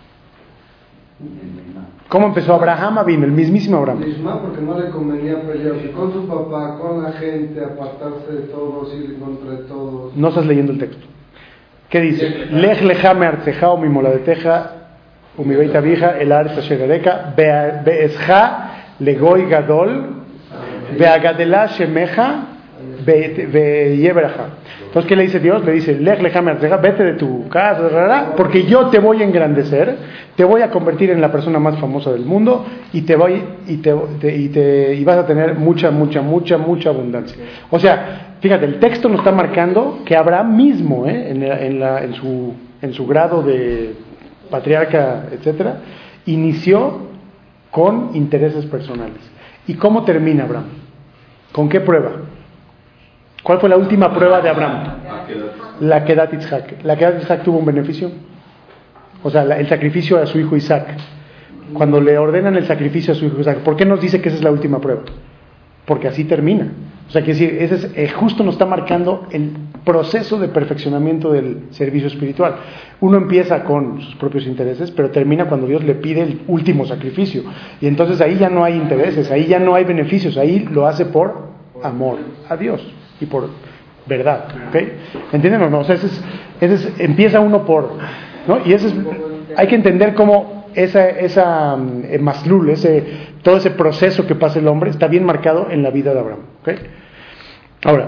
¿Cómo empezó Abraham Avinu, el mismísimo Abraham? Lishma, porque no le convenía pelearse con su papá, con la gente, apartarse de todos, ir contra todos. No estás leyendo el texto. ¿Qué dice? Lech lecha meartzeja o mi moladeteja o mi beita vieja el aretz asher areka beescha legoy gadol beagadela shemeja Ve, ve, yeberaja. Entonces, ¿qué le dice Dios? Le dice, Lech lejame arteja, vete de tu casa, porque yo te voy a engrandecer, te voy a convertir en la persona más famosa del mundo y te voy y te, te, y, te y vas a tener mucha, mucha, mucha, mucha abundancia. O sea, fíjate, el texto nos está marcando que Abraham mismo, ¿eh? en, la, en, la, en, su, en su grado de patriarca, etcétera, inició con intereses personales. ¿Y cómo termina Abraham? ¿Con qué prueba? ¿Cuál fue la última prueba de Abraham? La Kedat Yitzhak. La Kedat Yitzhak tuvo un beneficio. O sea, la, el sacrificio a su hijo Isaac. Cuando le ordenan el sacrificio a su hijo Isaac, ¿por qué nos dice que esa es la última prueba? Porque así termina. O sea, que decir, ese es, eh, justo nos está marcando el proceso de perfeccionamiento del servicio espiritual. Uno empieza con sus propios intereses, pero termina cuando Dios le pide el último sacrificio. Y entonces ahí ya no hay intereses, ahí ya no hay beneficios, ahí lo hace por amor a Dios y por verdad, ¿ok? ¿Entienden o no? O sea, ese es, ese es, empieza uno por, ¿no? Y ese es, hay que entender cómo esa, esa eh, maslul, ese, todo ese proceso que pasa el hombre está bien marcado en la vida de Abraham, ¿ok? Ahora,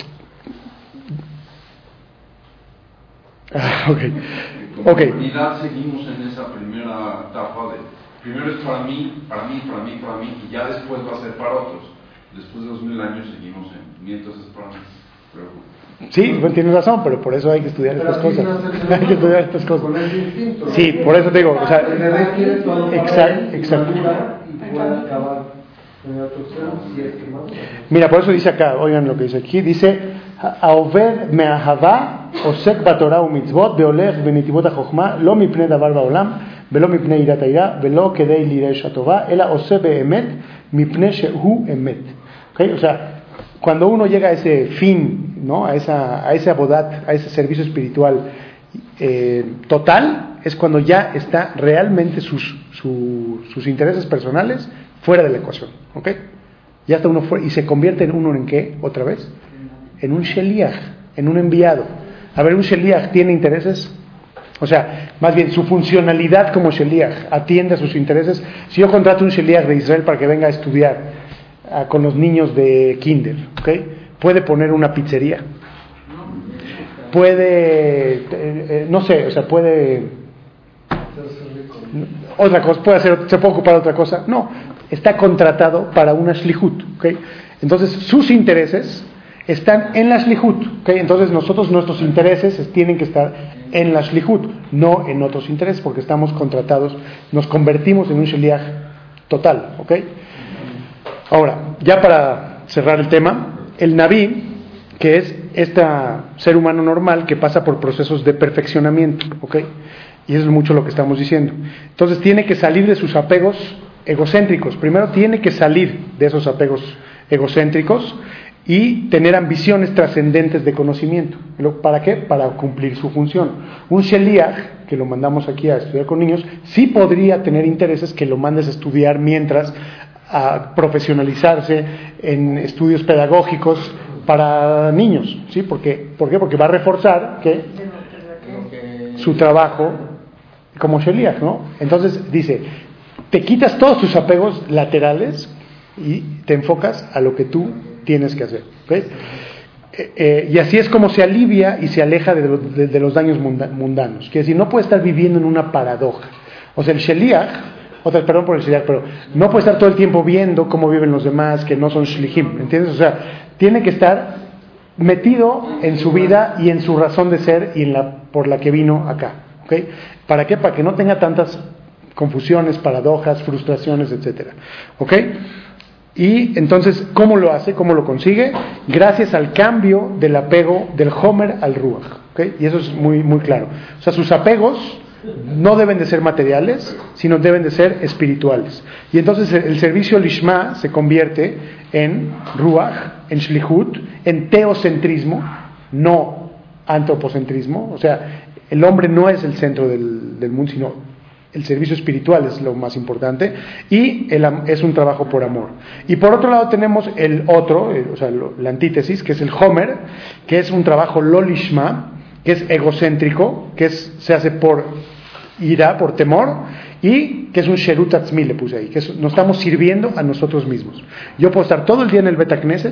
ah, ok, Como ok. comunidad seguimos en esa primera etapa de, primero es para mí, para mí, para mí, para mí, y ya después va a ser para otros. Después de dos mil años seguimos en mientras es para mí. Pero... Sí, bueno, tienes razón, pero por eso hay que estudiar Pero estas así cosas. nace el ser Hay que estudiar humano, estas cosas. con ese instinto, ¿no? Sí, por eso te digo, o sea, El bebé quiere todo para exacto, él, exacto. madura y puede acabar en el otro extremo, si es que madura. Mira, por eso dice acá, oigan lo que dice aquí, dice Aover me'ahava osek batorah umitzvot beolech benitivot hachokma lo mipnei davar ba'olam velo mipnei irat ha'ira velo kedei liresh hatová ela ose be'emet mipnei shehu emet. ¿Okay? O sea, cuando uno llega a ese fin, ¿no? a esa a ese abodat, a ese servicio espiritual eh, total, es cuando ya está realmente sus, su, sus intereses personales fuera de la ecuación, ¿ok? Ya está uno fuera, y se convierte en uno en ¿qué? Otra vez, en un sheliach, en un enviado. A ver, un sheliach tiene intereses, o sea, más bien su funcionalidad como sheliach atiende a sus intereses. Si yo contrato un sheliach de Israel para que venga a estudiar uh, con los niños de kinder, ¿ok? Puede poner una pizzería, puede, eh, eh, no sé, o sea, puede otra cosa, puede hacer, se puede ocupar de otra cosa, no, está contratado para una shlihut, ¿okay? Entonces sus intereses están en la shlihut, ¿okay? Entonces nosotros, nuestros intereses tienen que estar en la shlihut, no en otros intereses, porque estamos contratados, nos convertimos en un sheliach total, ¿ok? Ahora, ya para cerrar el tema, el Naví, que es este ser humano normal que pasa por procesos de perfeccionamiento, ¿ok? Y eso es mucho lo que estamos diciendo. Entonces tiene que salir de sus apegos egocéntricos. Primero tiene que salir de esos apegos egocéntricos y tener ambiciones trascendentes de conocimiento. ¿Para qué? Para cumplir su función. Un sheliach, que lo mandamos aquí a estudiar con niños, sí podría tener intereses que lo mandes a estudiar mientras a profesionalizarse en estudios pedagógicos para niños, ¿sí? Porque, ¿por qué? Porque va a reforzar que su trabajo como sheliach, ¿no? Entonces dice, te quitas todos tus apegos laterales y te enfocas a lo que tú tienes que hacer, ¿okay? Eh, eh, y así es como se alivia y se aleja de, de, de los daños mundanos. Quiere decir, no puede estar viviendo en una paradoja. O sea, el sheliach, otra, perdón por el sheliach, pero no puede estar todo el tiempo viendo cómo viven los demás que no son shlichim, ¿entiendes? O sea, tiene que estar metido en su vida y en su razón de ser y en la por la que vino acá, ¿ok? ¿Para qué? Para que no tenga tantas confusiones, paradojas, frustraciones, etcétera, ¿ok? Y entonces, ¿cómo lo hace? ¿Cómo lo consigue? Gracias al cambio del apego del Homer al Ruach, ¿ok? Y eso es muy muy claro. O sea, sus apegos no deben de ser materiales, sino deben de ser espirituales. Y entonces el servicio Lishma se convierte en Ruach, en Shlihut, en teocentrismo, no antropocentrismo. O sea, el hombre no es el centro del, del mundo, sino el servicio espiritual es lo más importante, y el, es un trabajo por amor. Y por otro lado tenemos el otro, el, o sea, lo, la antítesis, que es el Homer, que es un trabajo lo Lishma, que es egocéntrico, que es, se hace por ira, por temor, y que es un Sherut Atzmi, le puse ahí, que es, nos estamos sirviendo a nosotros mismos. Yo puedo estar todo el día en el Bet Knesset,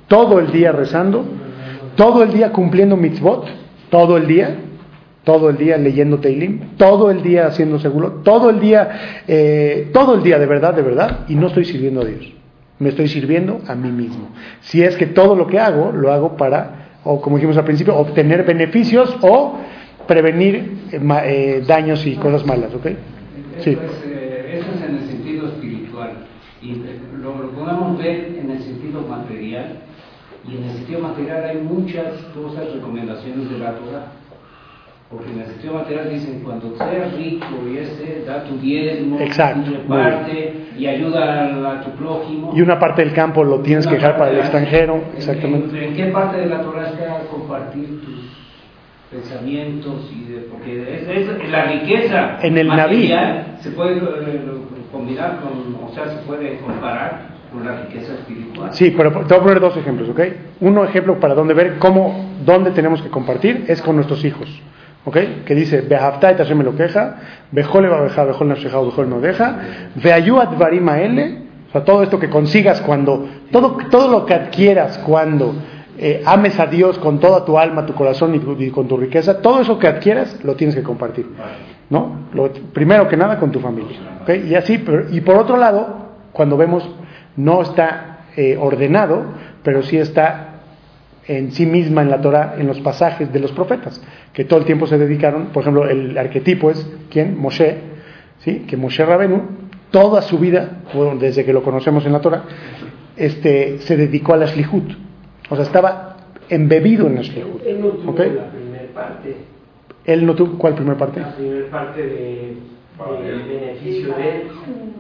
todo el día rezando, todo el día cumpliendo mitzvot, todo el día, todo el día leyendo Teilim, todo el día haciendo seguro, todo el día, eh, todo el día de verdad, de verdad, y no estoy sirviendo a Dios, me estoy sirviendo a mí mismo. Si es que todo lo que hago, lo hago para, o como dijimos al principio, obtener beneficios o prevenir eh, eh, daños y cosas malas, ¿ok? Sí. Eso es, eh, eso es en el sentido espiritual, y lo, lo podemos ver en el sentido material, y en el sentido material hay muchas cosas, recomendaciones de la Torah, porque en el sentido material dicen, cuando seas rico y ese, da tu diezmo, Exacto, y reparte, y ayuda a, a tu prójimo. Y una parte del campo lo tienes que dejar para el la, extranjero, en, exactamente. En, ¿En qué parte de la Torah está compartir tus pensamientos? Y de, porque es, es la riqueza en el material Naví se puede eh, combinar con, o sea, se puede comparar con la riqueza espiritual. Sí, pero te voy a poner dos ejemplos, ¿ok? Uno ejemplo para donde ver cómo, dónde tenemos que compartir es con nuestros hijos, ¿ok? Que dice, Behavta et Hashem Elokeja, Bejol Evabeja, Bejol Nafsheja, Bejol Nodeja, Veayu Advarim Aele, o sea, todo esto que consigas cuando, todo, todo lo que adquieras cuando eh, ames a Dios con toda tu alma, tu corazón y, tu, y con tu riqueza, todo eso que adquieras lo tienes que compartir, ¿no? Lo, primero que nada con tu familia, ¿ok? Y así, pero, y por otro lado, cuando vemos no está eh, ordenado, pero sí está en sí misma en la Torah, en los pasajes de los profetas, que todo el tiempo se dedicaron. Por ejemplo, el arquetipo es, ¿quién? Moshe, ¿sí? Que Moshe Rabenu, toda su vida, bueno, desde que lo conocemos en la Torah, este, se dedicó a la Shlihut, o sea, estaba embebido en la Shlihut. Él no tuvo ¿Okay? la primera parte. Él no tuvo, ¿cuál primera parte? La primera parte de, de beneficio de él.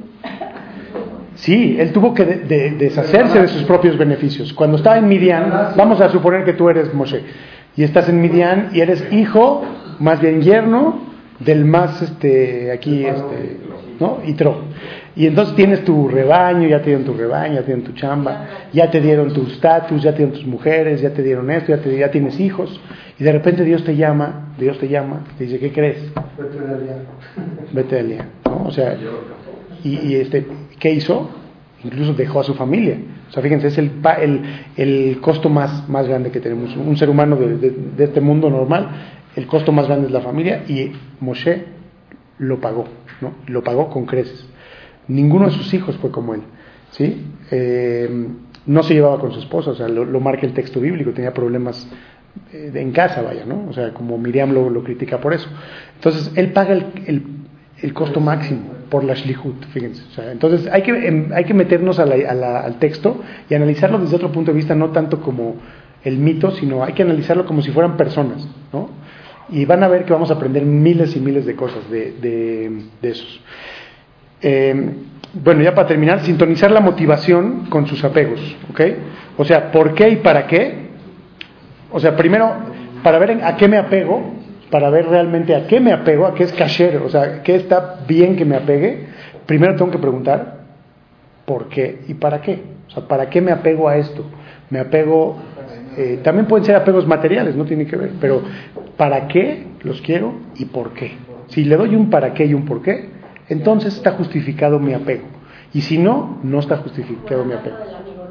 Sí, él tuvo que de, de, deshacerse de sus propios beneficios. Cuando estaba en Midian, vamos a suponer que tú eres Moshe, y estás en Midian y eres hijo, más bien yerno, del más, este, aquí, este, ¿no? Yitro. Y entonces tienes tu rebaño, ya te dieron tu rebaño, ya te dieron tu chamba, ya te dieron tu estatus, ya te dieron tus mujeres, ya te dieron esto, ya, te, ya tienes hijos, y de repente Dios te llama, Dios te llama, te dice, ¿qué crees? Vete de allá. Vete de allá, ¿no? O sea, y, y este, ¿qué hizo? Incluso dejó a su familia. O sea, fíjense, es el, el, el costo más, más grande que tenemos. Un ser humano de, de, de este mundo normal, el costo más grande es la familia, y Moshe lo pagó, ¿no? Lo pagó con creces. Ninguno de sus hijos fue como él, ¿sí? Eh, no se llevaba con su esposa, o sea, lo, lo marca el texto bíblico, tenía problemas eh, en casa, vaya, ¿no? O sea, como Miriam lo, lo critica por eso. Entonces, él paga el, el, el costo máximo por la Shlihut, fíjense. O sea, entonces, hay que, em, hay que meternos a la, a la, al texto y analizarlo desde otro punto de vista, no tanto como el mito, sino hay que analizarlo como si fueran personas, ¿no? Y van a ver que vamos a aprender miles y miles de cosas de, de, de esos. Eh, bueno, ya para terminar, sintonizar la motivación con sus apegos, ¿ok? O sea, ¿por qué y para qué? O sea, primero, para ver a qué me apego, para ver realmente a qué me apego, a qué es kasher, o sea, qué está bien que me apegue, primero tengo que preguntar ¿por qué y para qué? O sea, ¿para qué me apego a esto? Me apego, eh, también pueden ser apegos materiales, no tiene que ver, pero ¿para qué los quiero y por qué? Si le doy un para qué y un por qué, entonces está justificado mi apego. Y si no, no está justificado mi apego.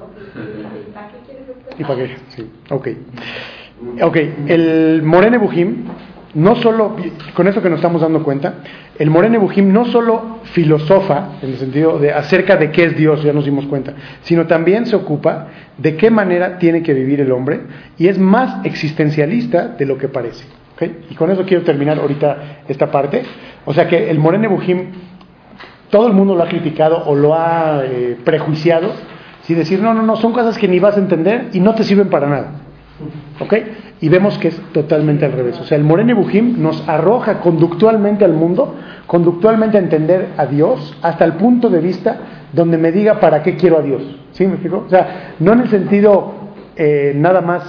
¿Y para qué? Sí, ok. Ok, el Moreh Nevuchim, no solo, con esto que nos estamos dando cuenta, el Moreh Nevuchim no solo filosofa, en el sentido de acerca de qué es Dios, ya nos dimos cuenta, sino también se ocupa de qué manera tiene que vivir el hombre, y es más existencialista de lo que parece. ¿Okay? Y con eso quiero terminar ahorita esta parte. O sea que el Moreh Nevuchim, todo el mundo lo ha criticado o lo ha eh, prejuiciado, sin decir, no, no, no, son cosas que ni vas a entender y no te sirven para nada. ¿Ok? Y vemos que es totalmente al revés. O sea, el Moreh Nevuchim nos arroja conductualmente al mundo, conductualmente a entender a Dios, hasta el punto de vista donde me diga para qué quiero a Dios. ¿Sí me explico? O sea, no en el sentido eh, nada más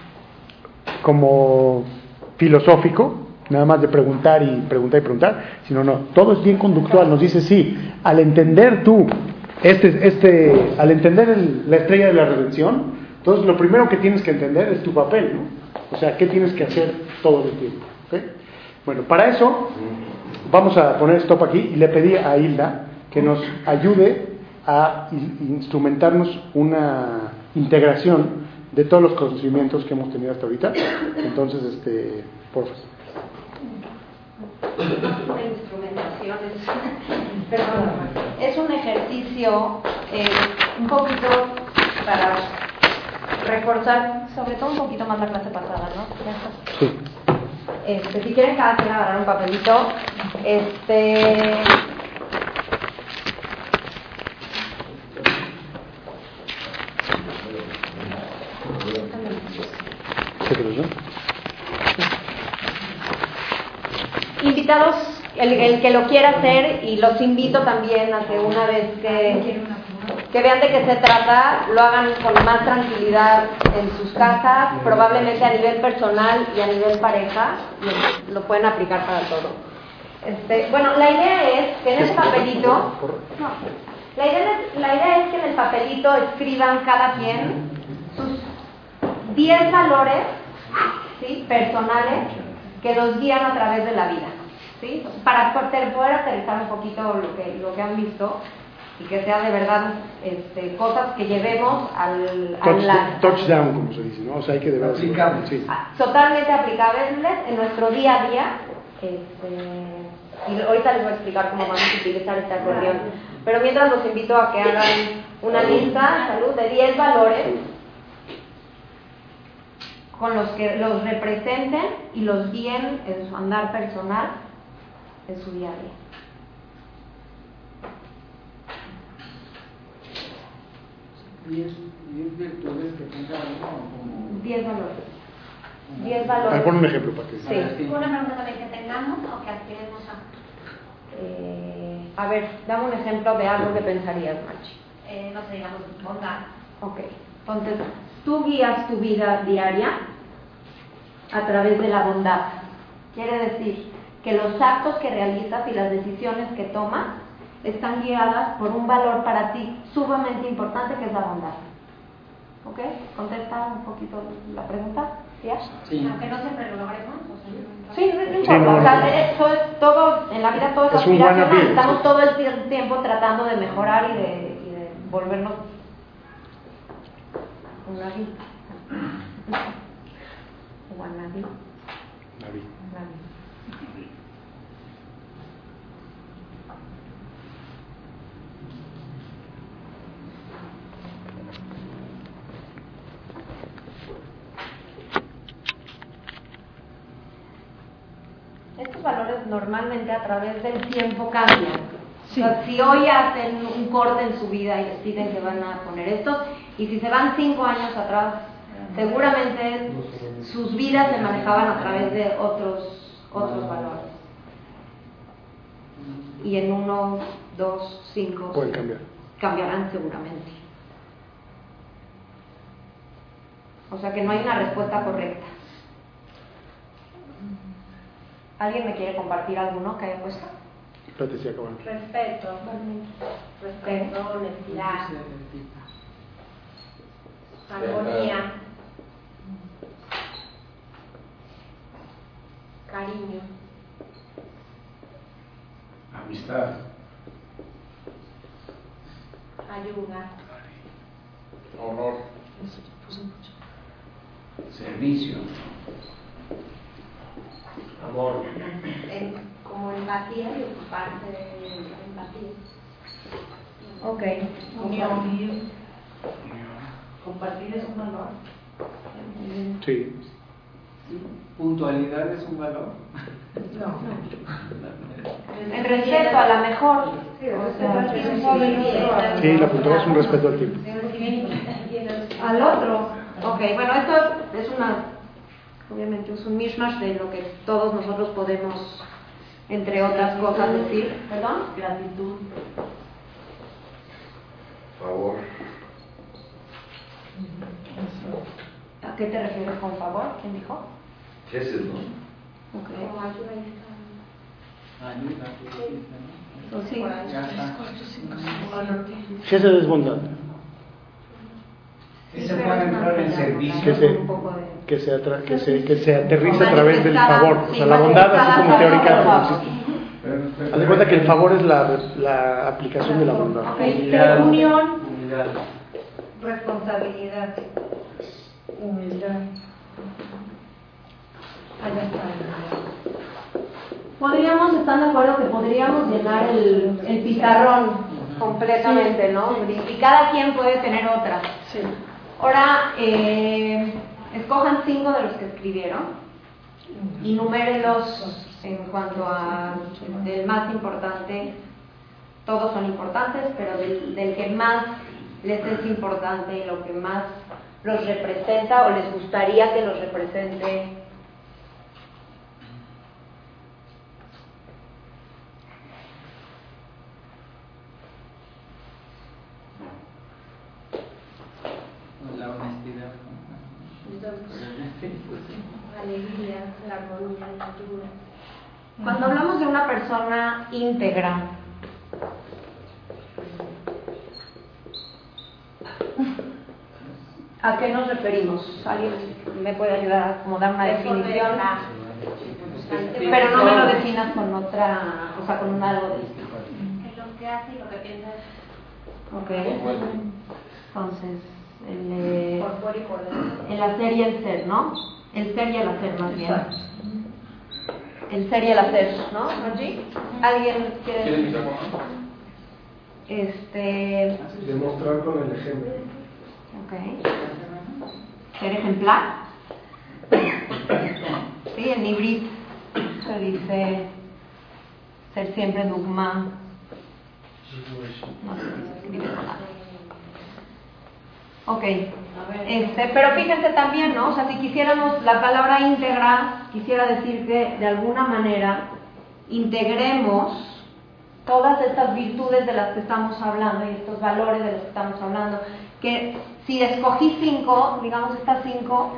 como filosófico, nada más de preguntar y preguntar y preguntar, sino no, todo es bien conductual. Nos dice, sí, al entender tú, este, este, al entender el, la estrella de la redención, entonces lo primero que tienes que entender es tu papel, ¿no? O sea, ¿qué tienes que hacer todo el tiempo? ¿Okay? Bueno, para eso vamos a poner stop aquí y le pedí a Hilda que nos ayude a instrumentarnos una integración de todos los conocimientos que hemos tenido hasta ahorita. Entonces, este, por favor. Una instrumentación, es, perdón, es un ejercicio eh, un poquito para reforzar, sobre todo un poquito más la clase pasada, ¿no? Sí. Este, si quieren cada quien agarrar un papelito, este... Invitados, el, el que lo quiera hacer, y los invito también a que una vez que, que vean de qué se trata, lo hagan con más tranquilidad en sus casas, probablemente a nivel personal y a nivel pareja, lo, lo pueden aplicar para todo. Este, bueno, la idea es que en ese papelito, no, la, idea es, la idea es que en el papelito escriban cada quien sus diez valores, ¿sí?, personales, que los guían a través de la vida, ¿sí? Para poder aterrizar un poquito lo que, lo que han visto y que sea de verdad este, cosas que llevemos al, Touch, al la, touchdown, como se dice, ¿no? O sea, hay que de verdad aplicables, sí. totalmente aplicables en nuestro día a día. Este, y ahorita les voy a explicar cómo vamos a utilizar este acordeón. Pero mientras los invito a que hagan una lista, salud, de diez valores con los que los representen y los guíen en su andar personal, en su día a día. diez virtudes que tenga uno. diez valores. diez valores. Pon un ejemplo para que... Sí. Una pregunta también que tengamos o que aspiremos a. Eh, a ver, dame un ejemplo de algo que pensarías, Machi. Eh, no sé, digamos, bondad. Ok, entonces, tú guías tu vida diaria a través de la bondad. Quiere decir que los actos que realizas y las decisiones que tomas están guiadas por un valor para ti sumamente importante, que es la bondad. ¿Ok? ¿Contesta un poquito la pregunta? ¿Ya? Sí. Aunque no siempre lo logremos. O sea, sí, no, no importa. Sí, no, o sea, no. eso es todo, en la vida todo es, es aspiracional. Un Estamos todo el tiempo tratando de mejorar y de, y de volvernos una vida. Wannabe. Navi. Estos valores normalmente a través del tiempo cambian. Sí. O sea, si hoy hacen un corte en su vida y deciden que van a poner estos, y si se van cinco años atrás, seguramente sus vidas se manejaban a través de otros, otros valores. Y en uno, dos, cinco, pueden cambiar. Cambiarán seguramente. O sea que no hay una respuesta correcta. ¿Alguien me quiere compartir alguno que haya puesto? Espérate, sí, acaban. Respeto. Respeto, honestidad. Armonía. Cariño. Amistad. Ayuda. Honor. Servicio. Amor. En, como empatía y ocuparse de empatía. Ok. Unión. Compartir es un valor. Sí. Puntualidad es un valor. No. El respeto a la mejor. Sí, la puntualidad es un respeto al tiempo. Al otro. Ok, bueno, esto es una, obviamente es un mishmash de lo que todos nosotros podemos, entre otras cosas, decir. ¿Perdón? Gratitud. Favor. ¿A qué te refieres con favor? ¿Quién dijo? Gesed, ¿no? Okay. Como ayuda y Ayuda. Sí. Ya está. Gesed es bondad. Ese puede entrar en servicio. Que se, que se, atra, que se, que se aterriza a través del favor. O sea, la bondad, así como teórica, no existe. Haz de cuenta que el favor es la, la aplicación de la bondad. Okay. Unión. Unidad. responsabilidad. Humildad. Allá está. Podríamos, ¿están de acuerdo que podríamos llenar el, el pizarrón completamente, ¿no? Y cada quien puede tener otra. Sí. Ahora, eh, escojan cinco de los que escribieron y numérenlos en cuanto a del más importante. Todos son importantes, pero del, del que más les es importante y lo que más los representa o les gustaría que los represente. La honestidad. Alegría, la armonía, la ayuda. Cuando hablamos de una persona íntegra, ¿a qué nos referimos? ¿Alguien me puede ayudar a como dar una definición? Pero no me lo definas con otra, o sea, con un algo de esto. Es lo que hace y lo que piensa. Ok. Entonces, el, eh, Por fuera y por dentro. el hacer y el ser, ¿no? El ser y el hacer, más bien. El ser y el hacer, ¿no, Rogi? ¿Alguien quiere ¿Quieres decir? micrófono? Este... Demostrar con el ejemplo. Ok. Ser ejemplar. Sí, en Ibrit se dice ser siempre dogma. No sé si se escribe con nada. Ok. Este, pero fíjense también, ¿no? O sea, si quisiéramos la palabra íntegra, quisiera decir que de alguna manera integremos todas estas virtudes de las que estamos hablando y estos valores de los que estamos hablando, que si escogí cinco, digamos estas cinco,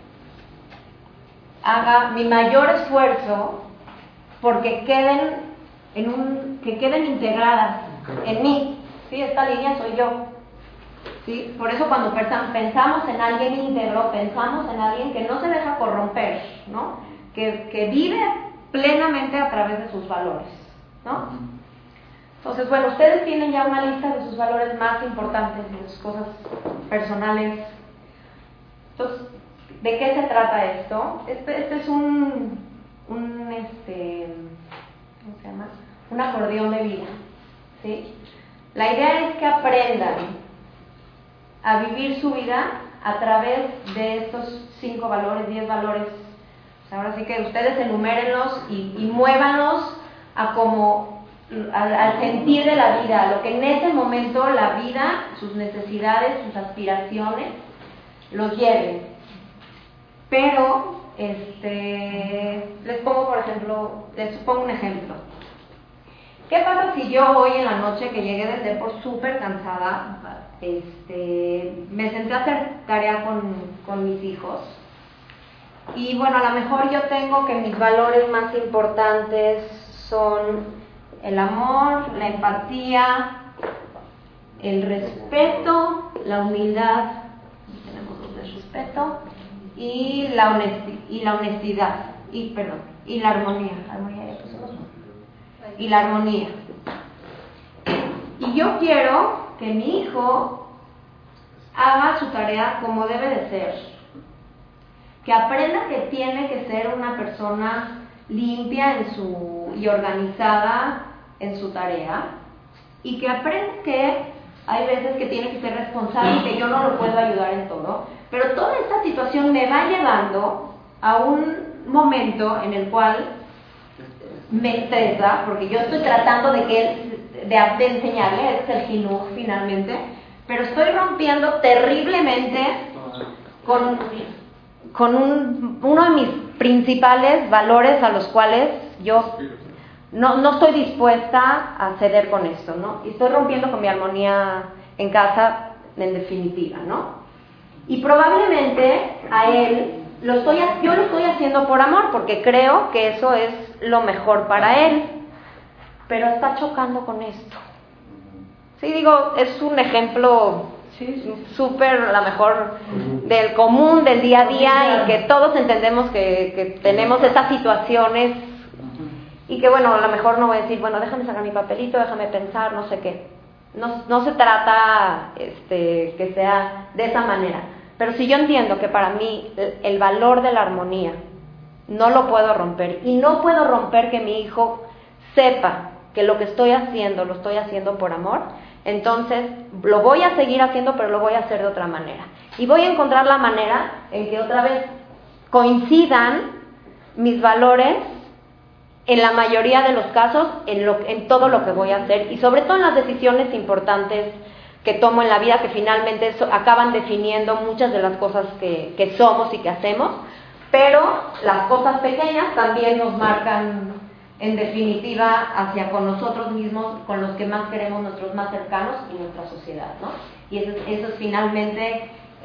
haga mi mayor esfuerzo porque queden en un, que queden integradas en mí, ¿sí? Esta línea soy yo, ¿sí? Por eso cuando pensamos en alguien íntegro, pensamos en alguien que no se deja corromper, ¿no? Que, que vive plenamente a través de sus valores, ¿no? Entonces, bueno, ustedes tienen ya una lista de sus valores más importantes, de sus cosas personales. Entonces, ¿de qué se trata esto? Este, este es un, un este, ¿cómo se llama? Un acordeón de vida, ¿sí? La idea es que aprendan a vivir su vida a través de estos cinco valores, diez valores. O sea, ahora sí que ustedes enumérenlos y, y muévanlos a como Al, al sentir de la vida, a lo que en ese momento la vida, sus necesidades, sus aspiraciones, los lleven. Pero, este, les pongo por ejemplo, les pongo un ejemplo. ¿Qué pasa si yo hoy en la noche que llegué del depo súper cansada, este, me senté a hacer tarea con, con mis hijos? Y bueno, a lo mejor yo tengo que mis valores más importantes son el amor, la empatía, el respeto, la humildad, tenemos los de respeto, y la, honesti y la honestidad, y perdón, y la armonía, armonía ya pusimos, y la armonía. Y yo quiero que mi hijo haga su tarea como debe de ser, que aprenda que tiene que ser una persona limpia en su, y organizada en su tarea, y que aprenda que hay veces que tiene que ser responsable y que yo no lo puedo ayudar en todo, pero toda esta situación me va llevando a un momento en el cual me estresa, porque yo estoy tratando de que él, de, de enseñarle, es el jinuj finalmente, pero estoy rompiendo terriblemente con, con un, uno de mis principales valores a los cuales yo no, no estoy dispuesta a ceder con esto, ¿no? Y estoy rompiendo con mi armonía en casa, en definitiva, ¿no? Y probablemente a él, lo estoy, yo lo estoy haciendo por amor, porque creo que eso es lo mejor para él, pero está chocando con esto. Sí, digo, es un ejemplo súper, a lo mejor, del común, del día a día, y que todos entendemos que, que tenemos estas situaciones, y que bueno, a lo mejor no voy a decir, bueno, déjame sacar mi papelito, déjame pensar, no sé qué. No, no se trata este, que sea de esa manera, Pero si yo entiendo que para mí el valor de la armonía no lo puedo romper, y no puedo romper que mi hijo sepa que lo que estoy haciendo lo estoy haciendo por amor, entonces lo voy a seguir haciendo, pero lo voy a hacer de otra manera. Y voy a encontrar la manera en que otra vez coincidan mis valores en la mayoría de los casos, en, lo, en todo lo que voy a hacer, y sobre todo en las decisiones importantes que tomo en la vida, que finalmente eso, acaban definiendo muchas de las cosas que, que somos y que hacemos, pero las cosas pequeñas también nos marcan, en definitiva, hacia con nosotros mismos, con los que más queremos, nuestros más cercanos y nuestra sociedad, ¿no? Y eso, eso es finalmente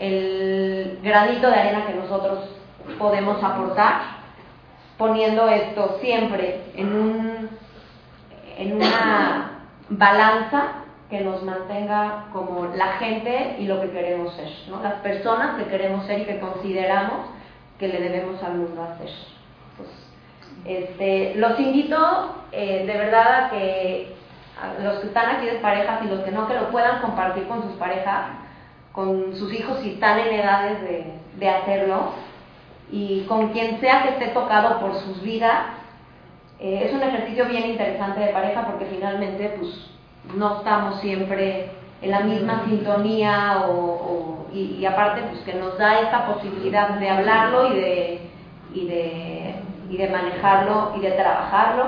el granito de arena que nosotros podemos aportar, poniendo esto siempre en, un, en una balanza que nos mantenga como la gente y lo que queremos ser, ¿no? Las personas que queremos ser y que consideramos que le debemos al mundo hacer. Pues, este, los invito eh, de verdad a que a los que están aquí de parejas y los que no, que lo puedan compartir con sus parejas, con sus hijos si están en edades de, de hacerlo, y con quien sea que esté tocado por sus vidas. Eh, es un ejercicio bien interesante de pareja porque finalmente pues no estamos siempre en la misma sintonía o, o, y, y aparte pues que nos da esta posibilidad de hablarlo y de, y de, y de manejarlo y de trabajarlo,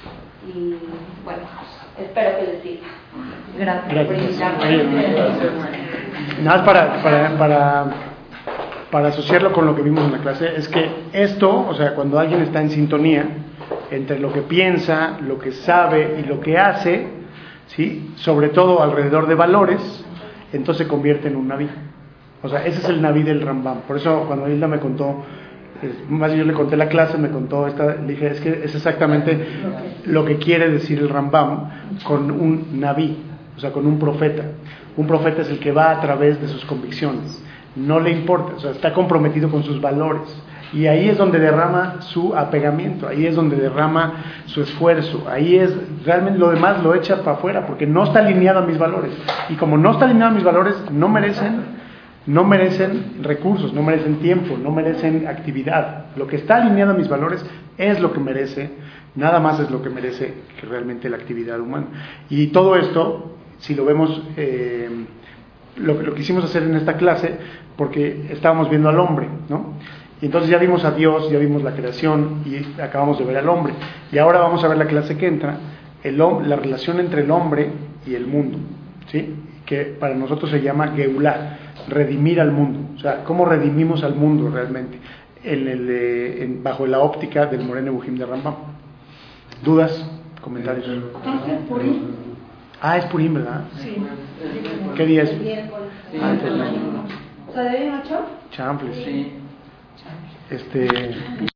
y bueno, espero que les sirva. Gracias, Gracias. por invitarme. Nada más para, para, para, para asociarlo con lo que vimos en la clase, es que esto, o sea, cuando alguien está en sintonía entre lo que piensa, lo que sabe y lo que hace, ¿sí? Sobre todo alrededor de valores, entonces se convierte en un naví. O sea, ese es el naví del Rambam. Por eso cuando Hilda me contó, más bien yo le conté la clase, me contó esta, le dije, es que es exactamente lo que quiere decir el Rambam con un naví, o sea, con un profeta. Un profeta es el que va a través de sus convicciones, no le importa, o sea, está comprometido con sus valores. Y ahí es donde derrama su apegamiento, ahí es donde derrama su esfuerzo, ahí es, realmente lo demás lo echa para afuera, porque no está alineado a mis valores. Y como no está alineado a mis valores, no merecen, no merecen recursos, no merecen tiempo, no merecen actividad. Lo que está alineado a mis valores es lo que merece, nada más es lo que merece que realmente la actividad humana. Y todo esto, si lo vemos, eh, lo, lo que quisimos hacer en esta clase, porque estábamos viendo al hombre, ¿no? Y entonces ya vimos a Dios, ya vimos la creación y acabamos de ver al hombre. Y ahora vamos a ver la clase que entra, el, la relación entre el hombre y el mundo, ¿sí? Que para nosotros se llama Geulah, redimir al mundo. O sea, ¿cómo redimimos al mundo realmente? En el, en, bajo la óptica del Moreh Nevuchim de Rambam. ¿Dudas? ¿Comentarios? Entonces, Purim. Ah, es Purim, ¿verdad? Sí. ¿Qué día es? Ah, ¿o sea, de hoy en ocho? Champles. Sí. Este...